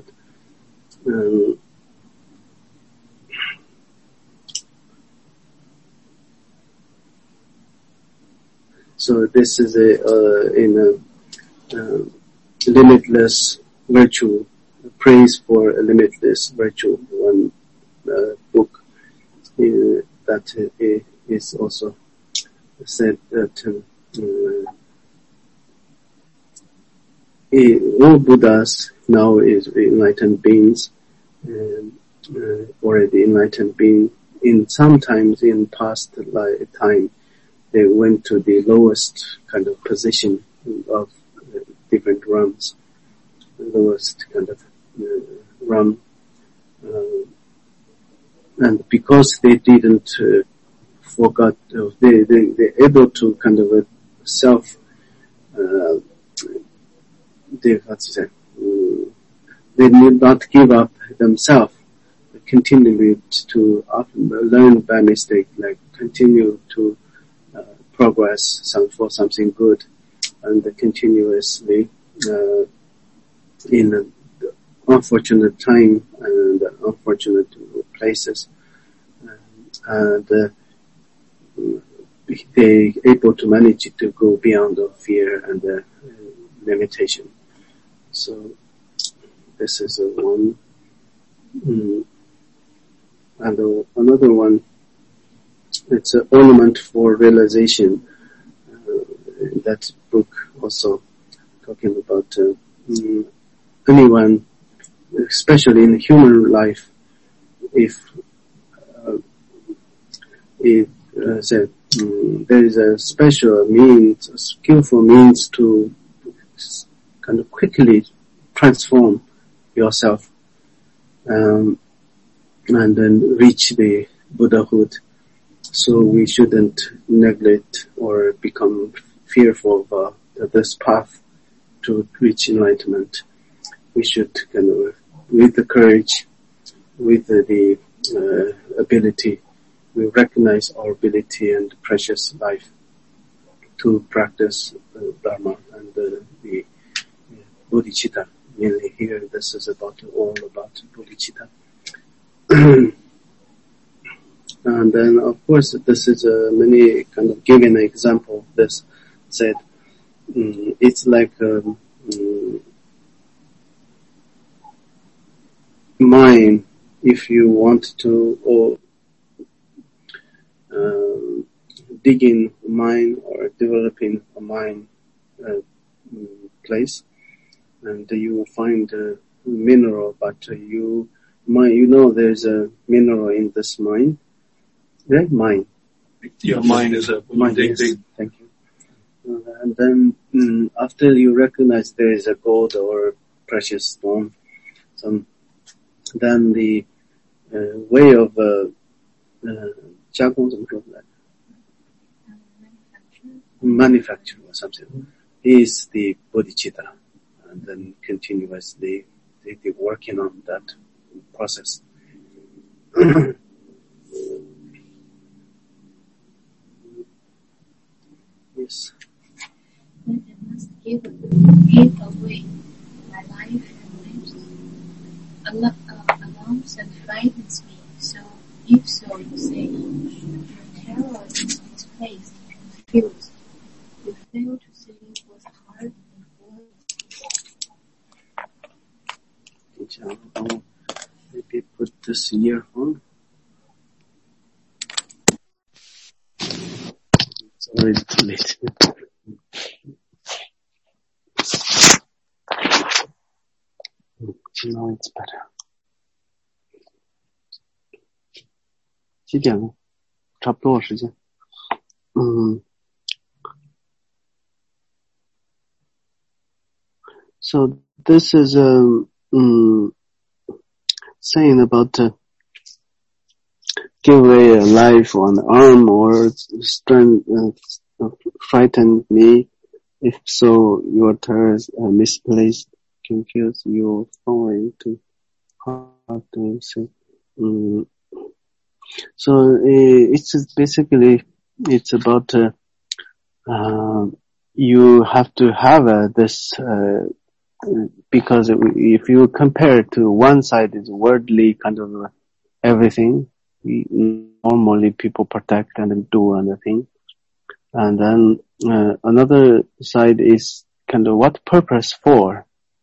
So this is in a limitless virtue, praise for a limitless virtue. One book that is also said that all Buddhas now is enlightened beings, already enlightened being. Sometimes in past time, they went to the lowest kind of position of different realms, the lowest kind of realm, and because they didn't forgot, they able to kind of they need not give up themselves, continue to learn by mistake, like continue to progress for something good, and continuously in the unfortunate time and unfortunate places, and they able to manage to go beyond the fear and the limitation. So this is one. And another one, it's an ornament for realization. That book also talking about anyone, especially in human life, if there is a special means, a skillful means to kind of quickly transform yourself, and then reach the Buddhahood. So we shouldn't neglect or become fearful of this path to reach enlightenment. We should kind of, with the courage, with the ability, we recognize our ability and precious life to practice Dharma and the bodhicitta. Mainly here, this is all about bodhicitta. And then, of course, this is many kind of giving an example. This said, it's like mine. If you want to dig in mine or developing a mine place, and you will find a mineral, but you know there's a mineral in this mine, right? Mine. Yeah, mine is a mine. Yes. Thank you. And then after you recognize there is a gold or precious stone, then the way of 加工怎么说来 manufacture or something is the bodhicitta, and then continuously they working on that process. Yes. Then I must give away my life and lives. Alarms and frightens me. So, if so, you say, your terror is misplaced and confused. You fail to see what's hard and boring. Maybe put this earphone. It's already too late. Now it's better. 几点了？差不多时间。So this is saying about give away a life or an arm or frighten me. If so, your terrors are misplaced, confused, you fall into how to say. So it's basically it's about you have to have this because if you compare to one side is worldly kind of everything, normally people protect and do other things, and then another side is kind of what purpose for.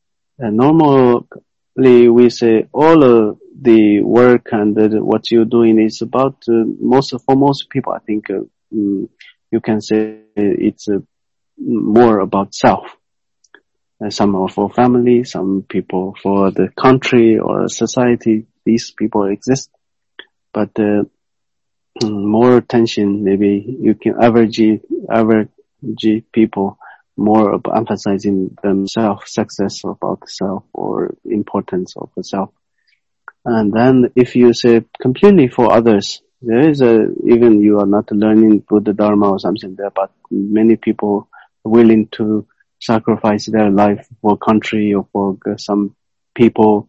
Normally we say all of the work and what you're doing is about for most people I think you can say it's more about self. Some are for family, some people for the country or society. These people exist, but more attention maybe you can average people more of emphasizing themselves, success about self or importance of the self. And then if you say completely for others, there is even you are not learning Buddha Dharma or something there, but many people are willing to sacrifice their life for country or for some people,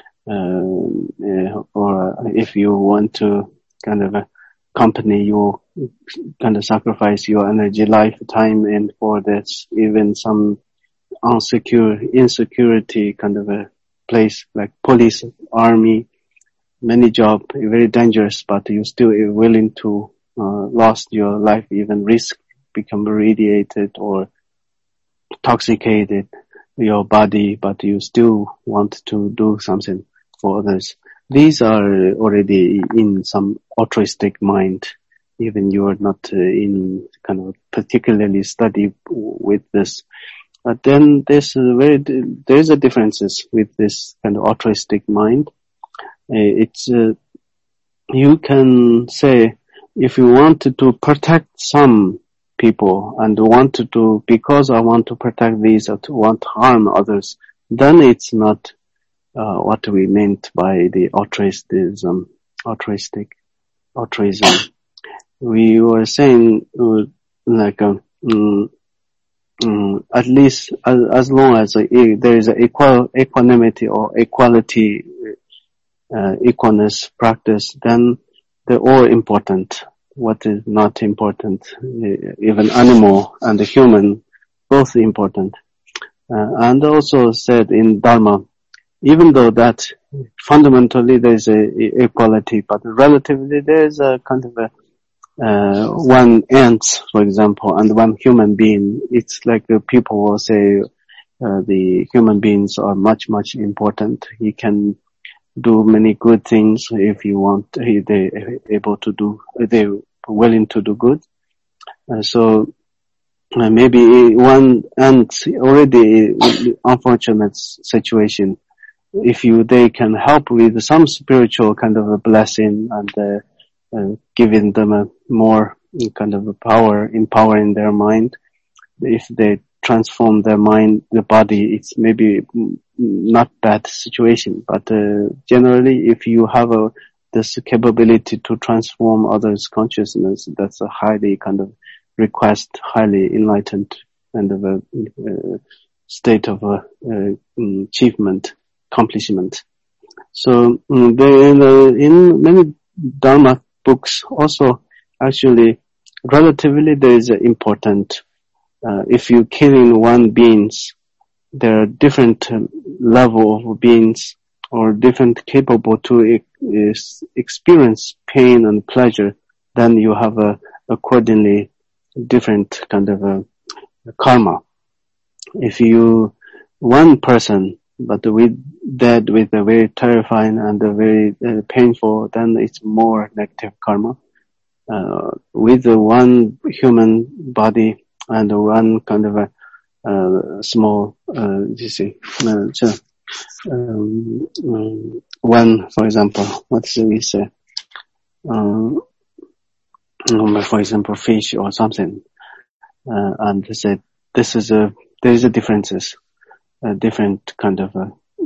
or if you want to kind of a company, you kind of sacrifice your energy, life, time, and for this, even some insecurity kind of a place like police, army, many job, very dangerous, but you still are willing to lost your life, even risk, become radiated or intoxicated your body, but you still want to do something for others. These are already in some altruistic mind, even you are not in kind of particularly study with this. But then there's a differences with this kind of altruistic mind. It's you can say if you wanted to protect some people and wanted to, because I want to protect these or to want to harm others, then it's not what we meant by the altruism. We were saying like at least as long as there is equanimity or equality, equalness practice, then they're all important. What is not important, even animal and the human, both important. And also said in Dharma, even though that fundamentally there's a equality, but relatively there's a kind of a one ant, for example, and one human being. It's like people will say the human beings are much, much important. He can do many good things if you want. They're able to do. They're willing to do good. So maybe one ant already unfortunate situation. If they can help with some spiritual kind of a blessing and giving them a more kind of a power, empowering their mind. If they transform their mind, the body, it's maybe not bad situation. But generally, if you have this capability to transform others' consciousness, that's a highly kind of request, highly enlightened kind of a state of achievement, accomplishment. So in many Dharma books also actually relatively there is important if you killing one beings, there are different level of beings or different capable to experience pain and pleasure, then you have accordingly different kind of karma. If you one person but dead with a very terrifying and a very painful, then it's more negative karma. With one human body and one kind of a small, one, for example, what should we say? For example, fish or something, and they said there is a differences, different kind of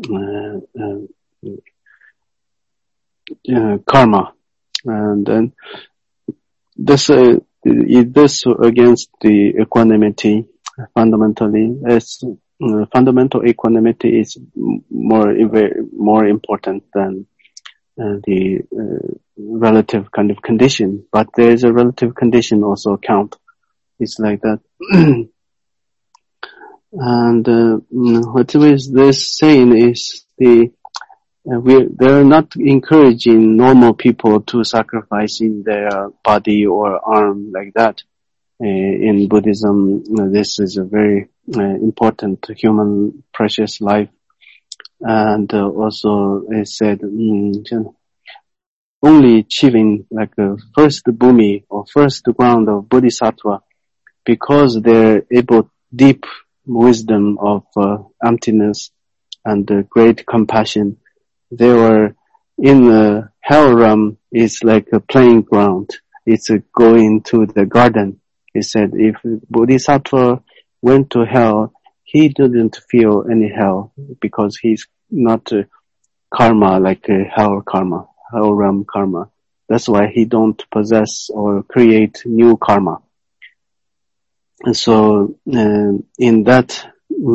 karma, and then this against the equanimity. Fundamentally, fundamental equanimity is more important than the relative kind of condition. But there is a relative condition also count. It's like that. And what is this saying is they're not encouraging normal people to sacrificing their body or arm like that. In Buddhism, this is a very important human precious life. And also it said only achieving like the first bhumi or first ground of bodhisattva, because they're able deep wisdom of emptiness and great compassion. They were in the hell realm. It's like a playing ground. It's going to the garden. He said if Bodhisattva went to hell, he didn't feel any hell because he's not karma like hell karma, hell realm karma. That's why he don't possess or create new karma. And so in that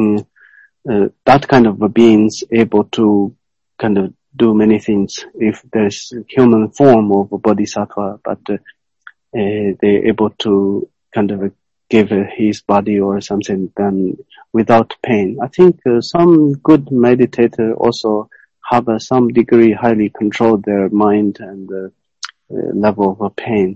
that kind of a beings able to kind of do many things. If there's human form of a bodhisattva, but they're able to kind of give his body or something then without pain. I think some good meditator also have some degree highly controlled their mind and level of pain.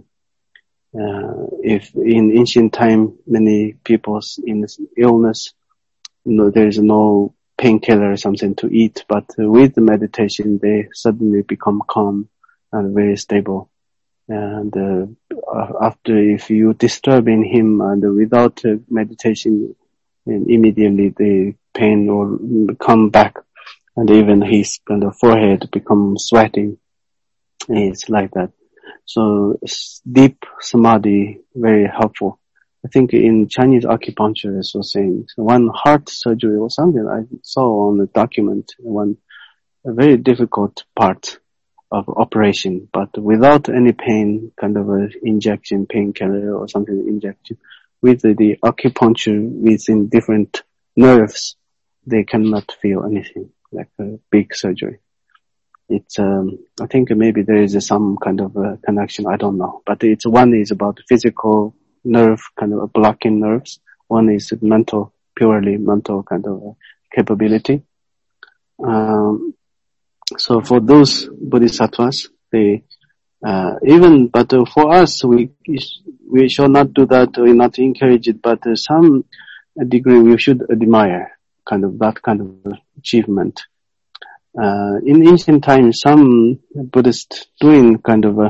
If in ancient time many people in illness, there is no painkiller or something to eat, but with the meditation they suddenly become calm and very stable. And after, if you disturbing him and without meditation, immediately the pain will come back, and even his kind of forehead becomes sweating. It's like that. So deep samadhi, very helpful. I think in Chinese acupuncture is also saying one heart surgery or something I saw on the document, a very difficult part of operation, but without any pain, kind of a injection, painkiller or something injection. With the acupuncture within different nerves, they cannot feel anything like a big surgery. It's, I think maybe there is some kind of a connection, I don't know. But one is about physical nerve, kind of blocking nerves. One is mental purely mental kind of capability. So for those bodhisattvas, they but for us, we shall not do that. We not encourage it, but some degree we should admire that kind of achievement. In ancient times, some Buddhists doing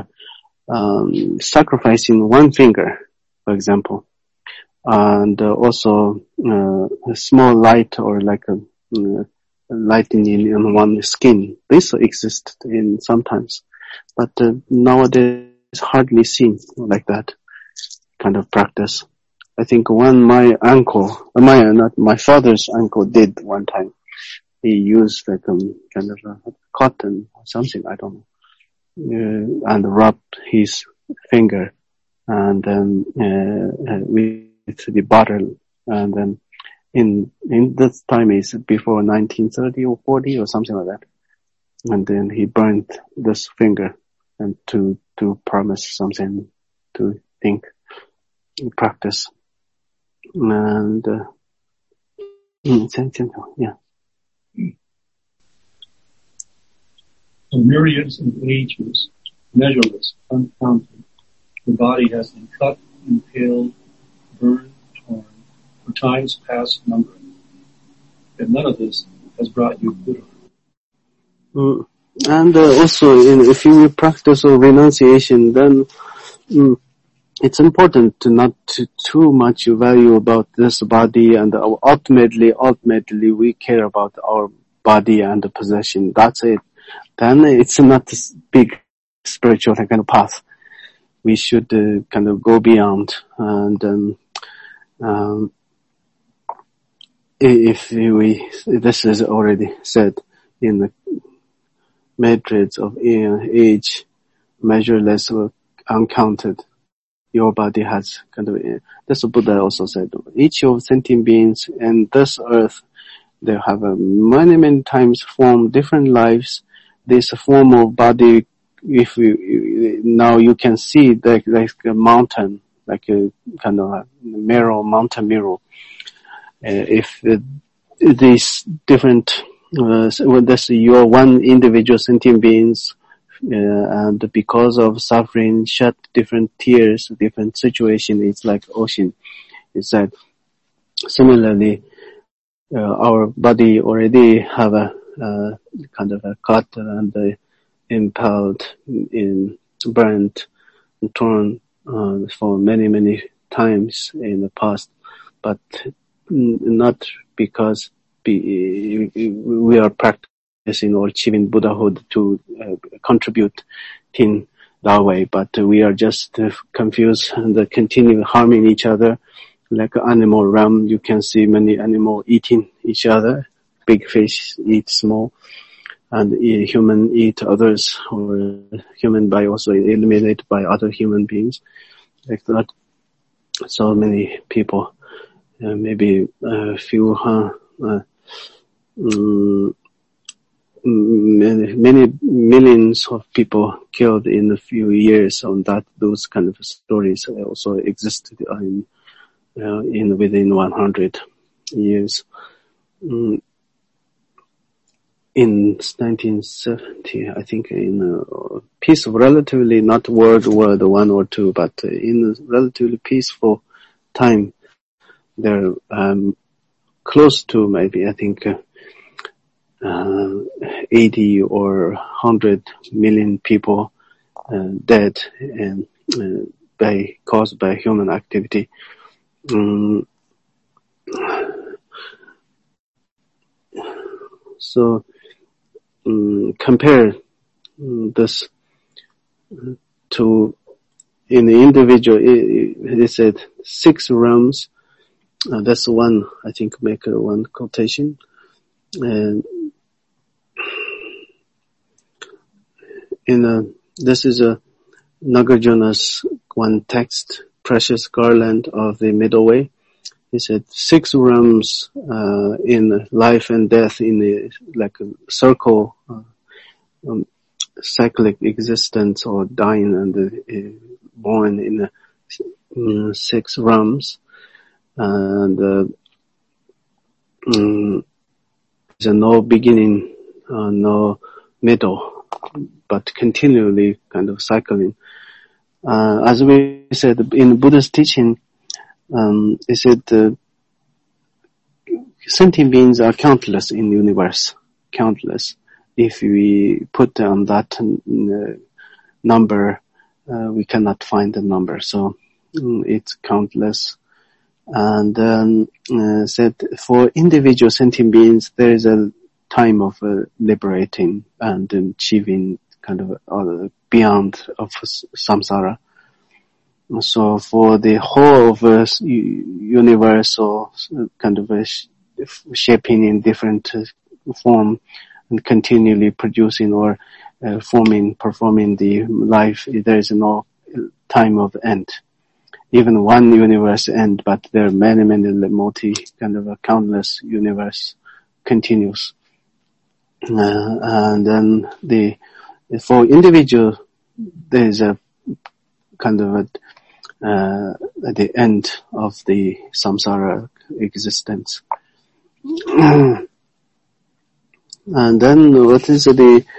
sacrificing one finger, for example, and also a small light or like a lightning in one skin. This exists in sometimes, but nowadays hardly seen like that kind of practice. I think my father's uncle did one time. He used like kind of a cotton or something, I don't know, and rubbed his finger, and then with the bottle, and then in this time is before 1930 or 40 or something like that, and then he burned this finger and to promise something, to think, practice, and yeah. For myriads of ages, measureless, uncounted, the body has been cut, impaled, burned, torn, for times past numbering. Yet none of this has brought you Buddhahood. And also, if you practice renunciation, then it's important to not too much value about this body, and ultimately we care about our body and the possession. That's it. Then it's not a big spiritual kind of path. We should kind of go beyond, and this is already said in the myriads of age, measureless or uncounted. Your body has this Buddha also said, each of sentient beings in this earth, they have many times formed different lives. This form of body, now you can see like a mountain, like a kind of a mirror, mountain mirror. If these different, your one individual sentient beings, and because of suffering, shed different tears, different situation, it's like ocean. It's that similarly, our body already have a kind of a cut and impaled, burnt, and torn for many times in the past, but not because we are practicing or achieving Buddhahood to contribute in that way, but we are just confused and continue harming each other. Like animal realm, you can see many animals eating each other. Big fish eat small, and human eat others, or human by also eliminated by other human beings. Like that. So many people, maybe a few, many millions of people killed in a few years on that. Those kind of stories also existed within 100 years. In 1970, I think, in a peace of relatively, not World War I or II, but in a relatively peaceful time, there close to maybe, I think, 80 or 100 million people dead and caused by human activity. So compare this to in the individual. It said 6 realms. That's one, I think, make one quotation. And this is a Nagarjuna's one text, Precious Garland of the Middle Way. He said 6 realms in life and death, in the like a circle, cyclic existence, or dying and born in 6 realms. And there's no beginning, no middle, but continually kind of cycling. As we said in Buddha's teaching, it said sentient beings are countless in the universe, countless. If we put on that number, we cannot find the number. So it's countless. And said for individual sentient beings, there is a time of liberating and achieving kind of beyond of samsara. So for the whole of universe, or kind of shaping in different form and continually producing or performing the life, there is no time of end. Even one universe end, but there are many countless universe continues. And then for individual, there is a kind of at the end of the samsara existence. And then what is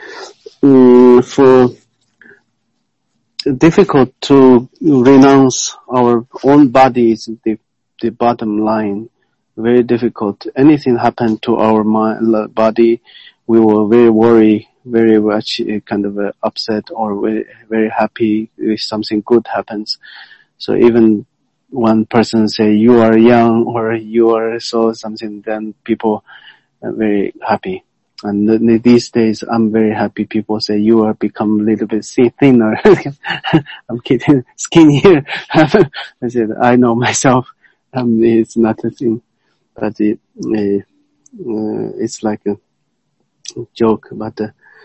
for difficult to renounce our own body is the bottom line. Very difficult. Anything happen to our body, we will very worry, very much kind of upset, or very, very happy if something good happens. So even one person say you are young or you are so something, then people are very happy. And these days I'm very happy. People say you are become a little bit thinner. I'm getting skinnier. I said I know myself. It's not a thing, but it's like a joke. But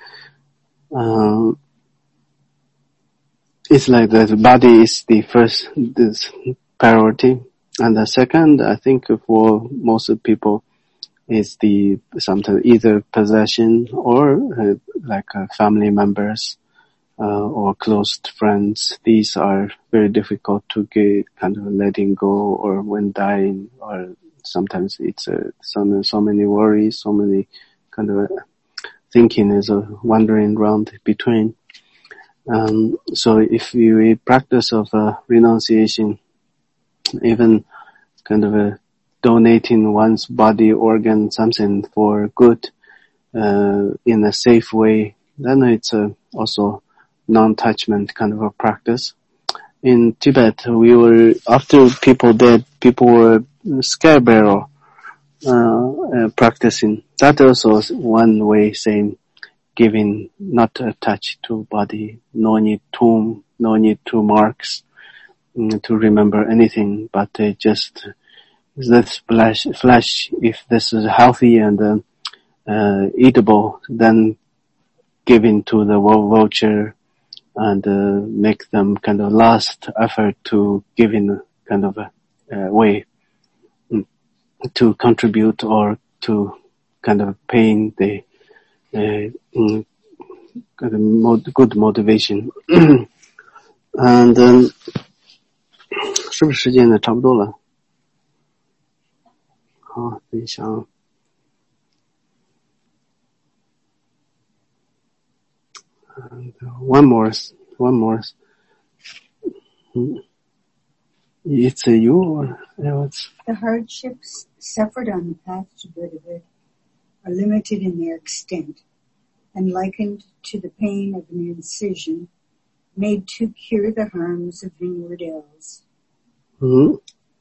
it's like the body is the first priority, and the second, I think, for most people, is sometimes either possession or family members or close friends. These are very difficult to get kind of letting go, or when dying, or sometimes it's so many worries, so many kind of thinking is wandering around between. So if we practice of renunciation, even kind of donating one's body organ, something for good, in a safe way, then it's also non-attachment kind of a practice. In Tibet, after people dead, people were scarecrow, practicing. That also is one way saying, giving, not attached to body, no need tomb, no need to marks, to remember anything, but just this flesh, if this is healthy and eatable, then giving to the vulture and make them kind of last effort to giving kind of a way to contribute or to kind of paying the good motivation. And 是不是时间呢？差不多了。好，等一下啊。And one more. It's you or else? The hardships suffered on the path to Buddhahood are limited in their extent and likened to the pain of an incision made to cure the harms of inward ills. Mm-hmm.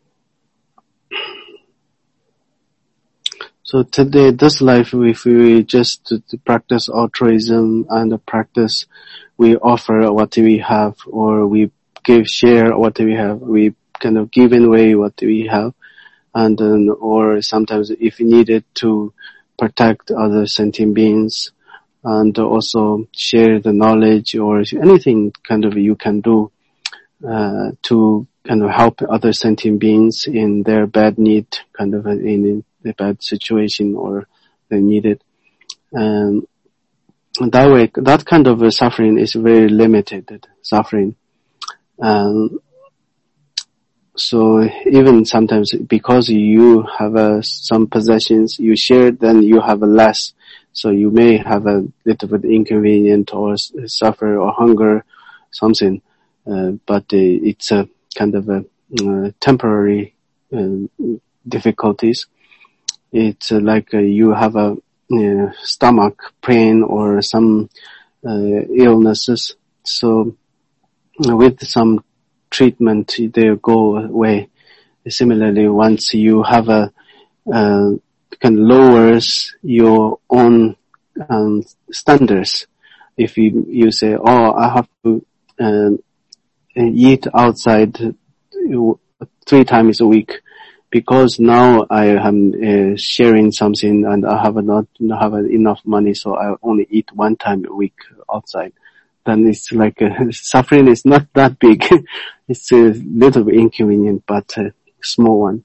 So today, this life, if we just to practice altruism and practice, we offer what we have, or we share what we have, we kind of give away what we have, and or sometimes if needed to protect other sentient beings, and also share the knowledge or anything kind of you can do to kind of help other sentient beings in their bad need, kind of in the bad situation or they need it. And that way, that kind of suffering is very limited suffering. So even sometimes because you have some possessions you share, then you have less. So you may have a little bit inconvenient or suffer or hunger, something. But it's a kind of a temporary difficulties. It's like you have a stomach pain or some illnesses. So with some treatment, they go away. Similarly, once you have can lowers your own standards. If you say, "Oh, I have to eat outside 3 times a week because now I am sharing something and I have not have enough money, so I only eat 1 time a week outside." Then it's like suffering is not that big. It's a little bit inconvenient, but a small one.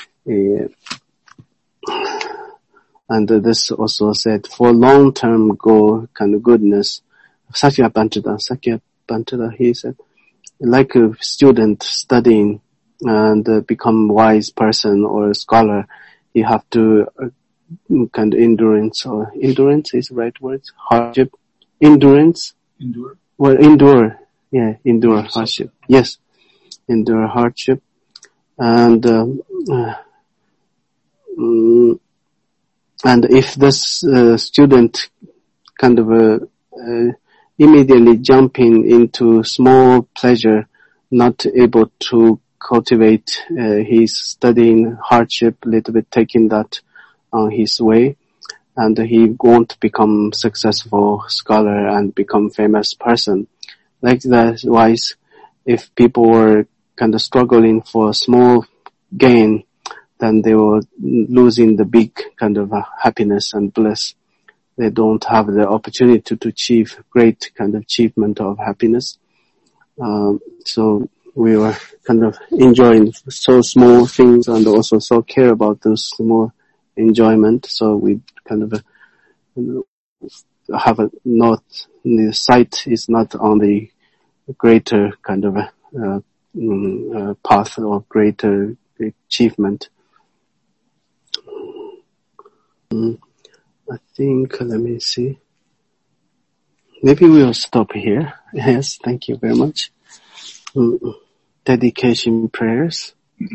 And this also said, for long-term goal, kind of goodness, Sakyabhantara, he said, like a student studying and become wise person or a scholar, you have to kind of endurance is the right word? Hardship? Endurance? Endure. Well, endure. Yeah, endure hardship. Yes, endure hardship. And if this student kind of immediately jumping into small pleasure, not able to cultivate his studying hardship, a little bit taking that on his way, and he won't become successful scholar and become famous person. Likewise, if people were kind of struggling for small gain, then they were losing the big kind of happiness and bliss. They don't have the opportunity to achieve great kind of achievement of happiness. So we were kind of enjoying so small things and also so care about those small enjoyment. So we kind of have the sight is not on the greater kind of path or greater achievement. I think, let me see. Maybe we'll stop here. Yes, thank you very much. Dedication prayers.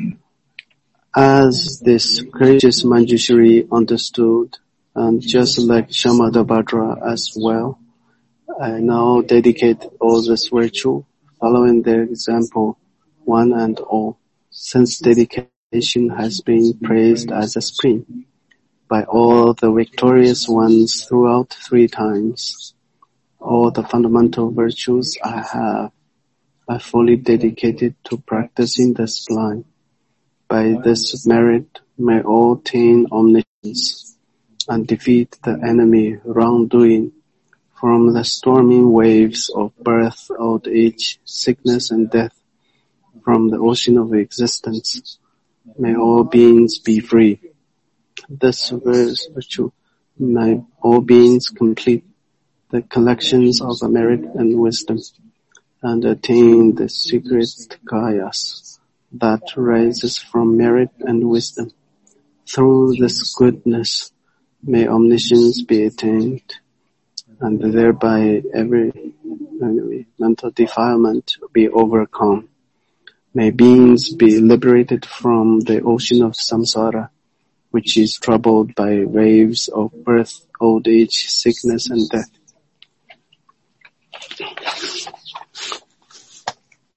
As this courageous Manjushri understood, and just like Shamadabhadra as well, I now dedicate all this virtue, following their example, one and all, since dedication has been praised as a spring by all the victorious ones throughout 3 times. All the fundamental virtues I fully dedicated to practicing the sublime. By this merit, may all attain omniscience and defeat the enemy wrongdoing from the storming waves of birth, old age, sickness, and death, from the ocean of existence. May all beings be free. This virtue, may all beings complete the collections of merit and wisdom, and attain the secret kayas that rises from merit and wisdom. Through this goodness, may omniscience be attained, and thereby every mental defilement be overcome. May beings be liberated from the ocean of samsara, which is troubled by waves of birth, old age, sickness, and death.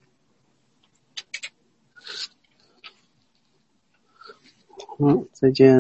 再见。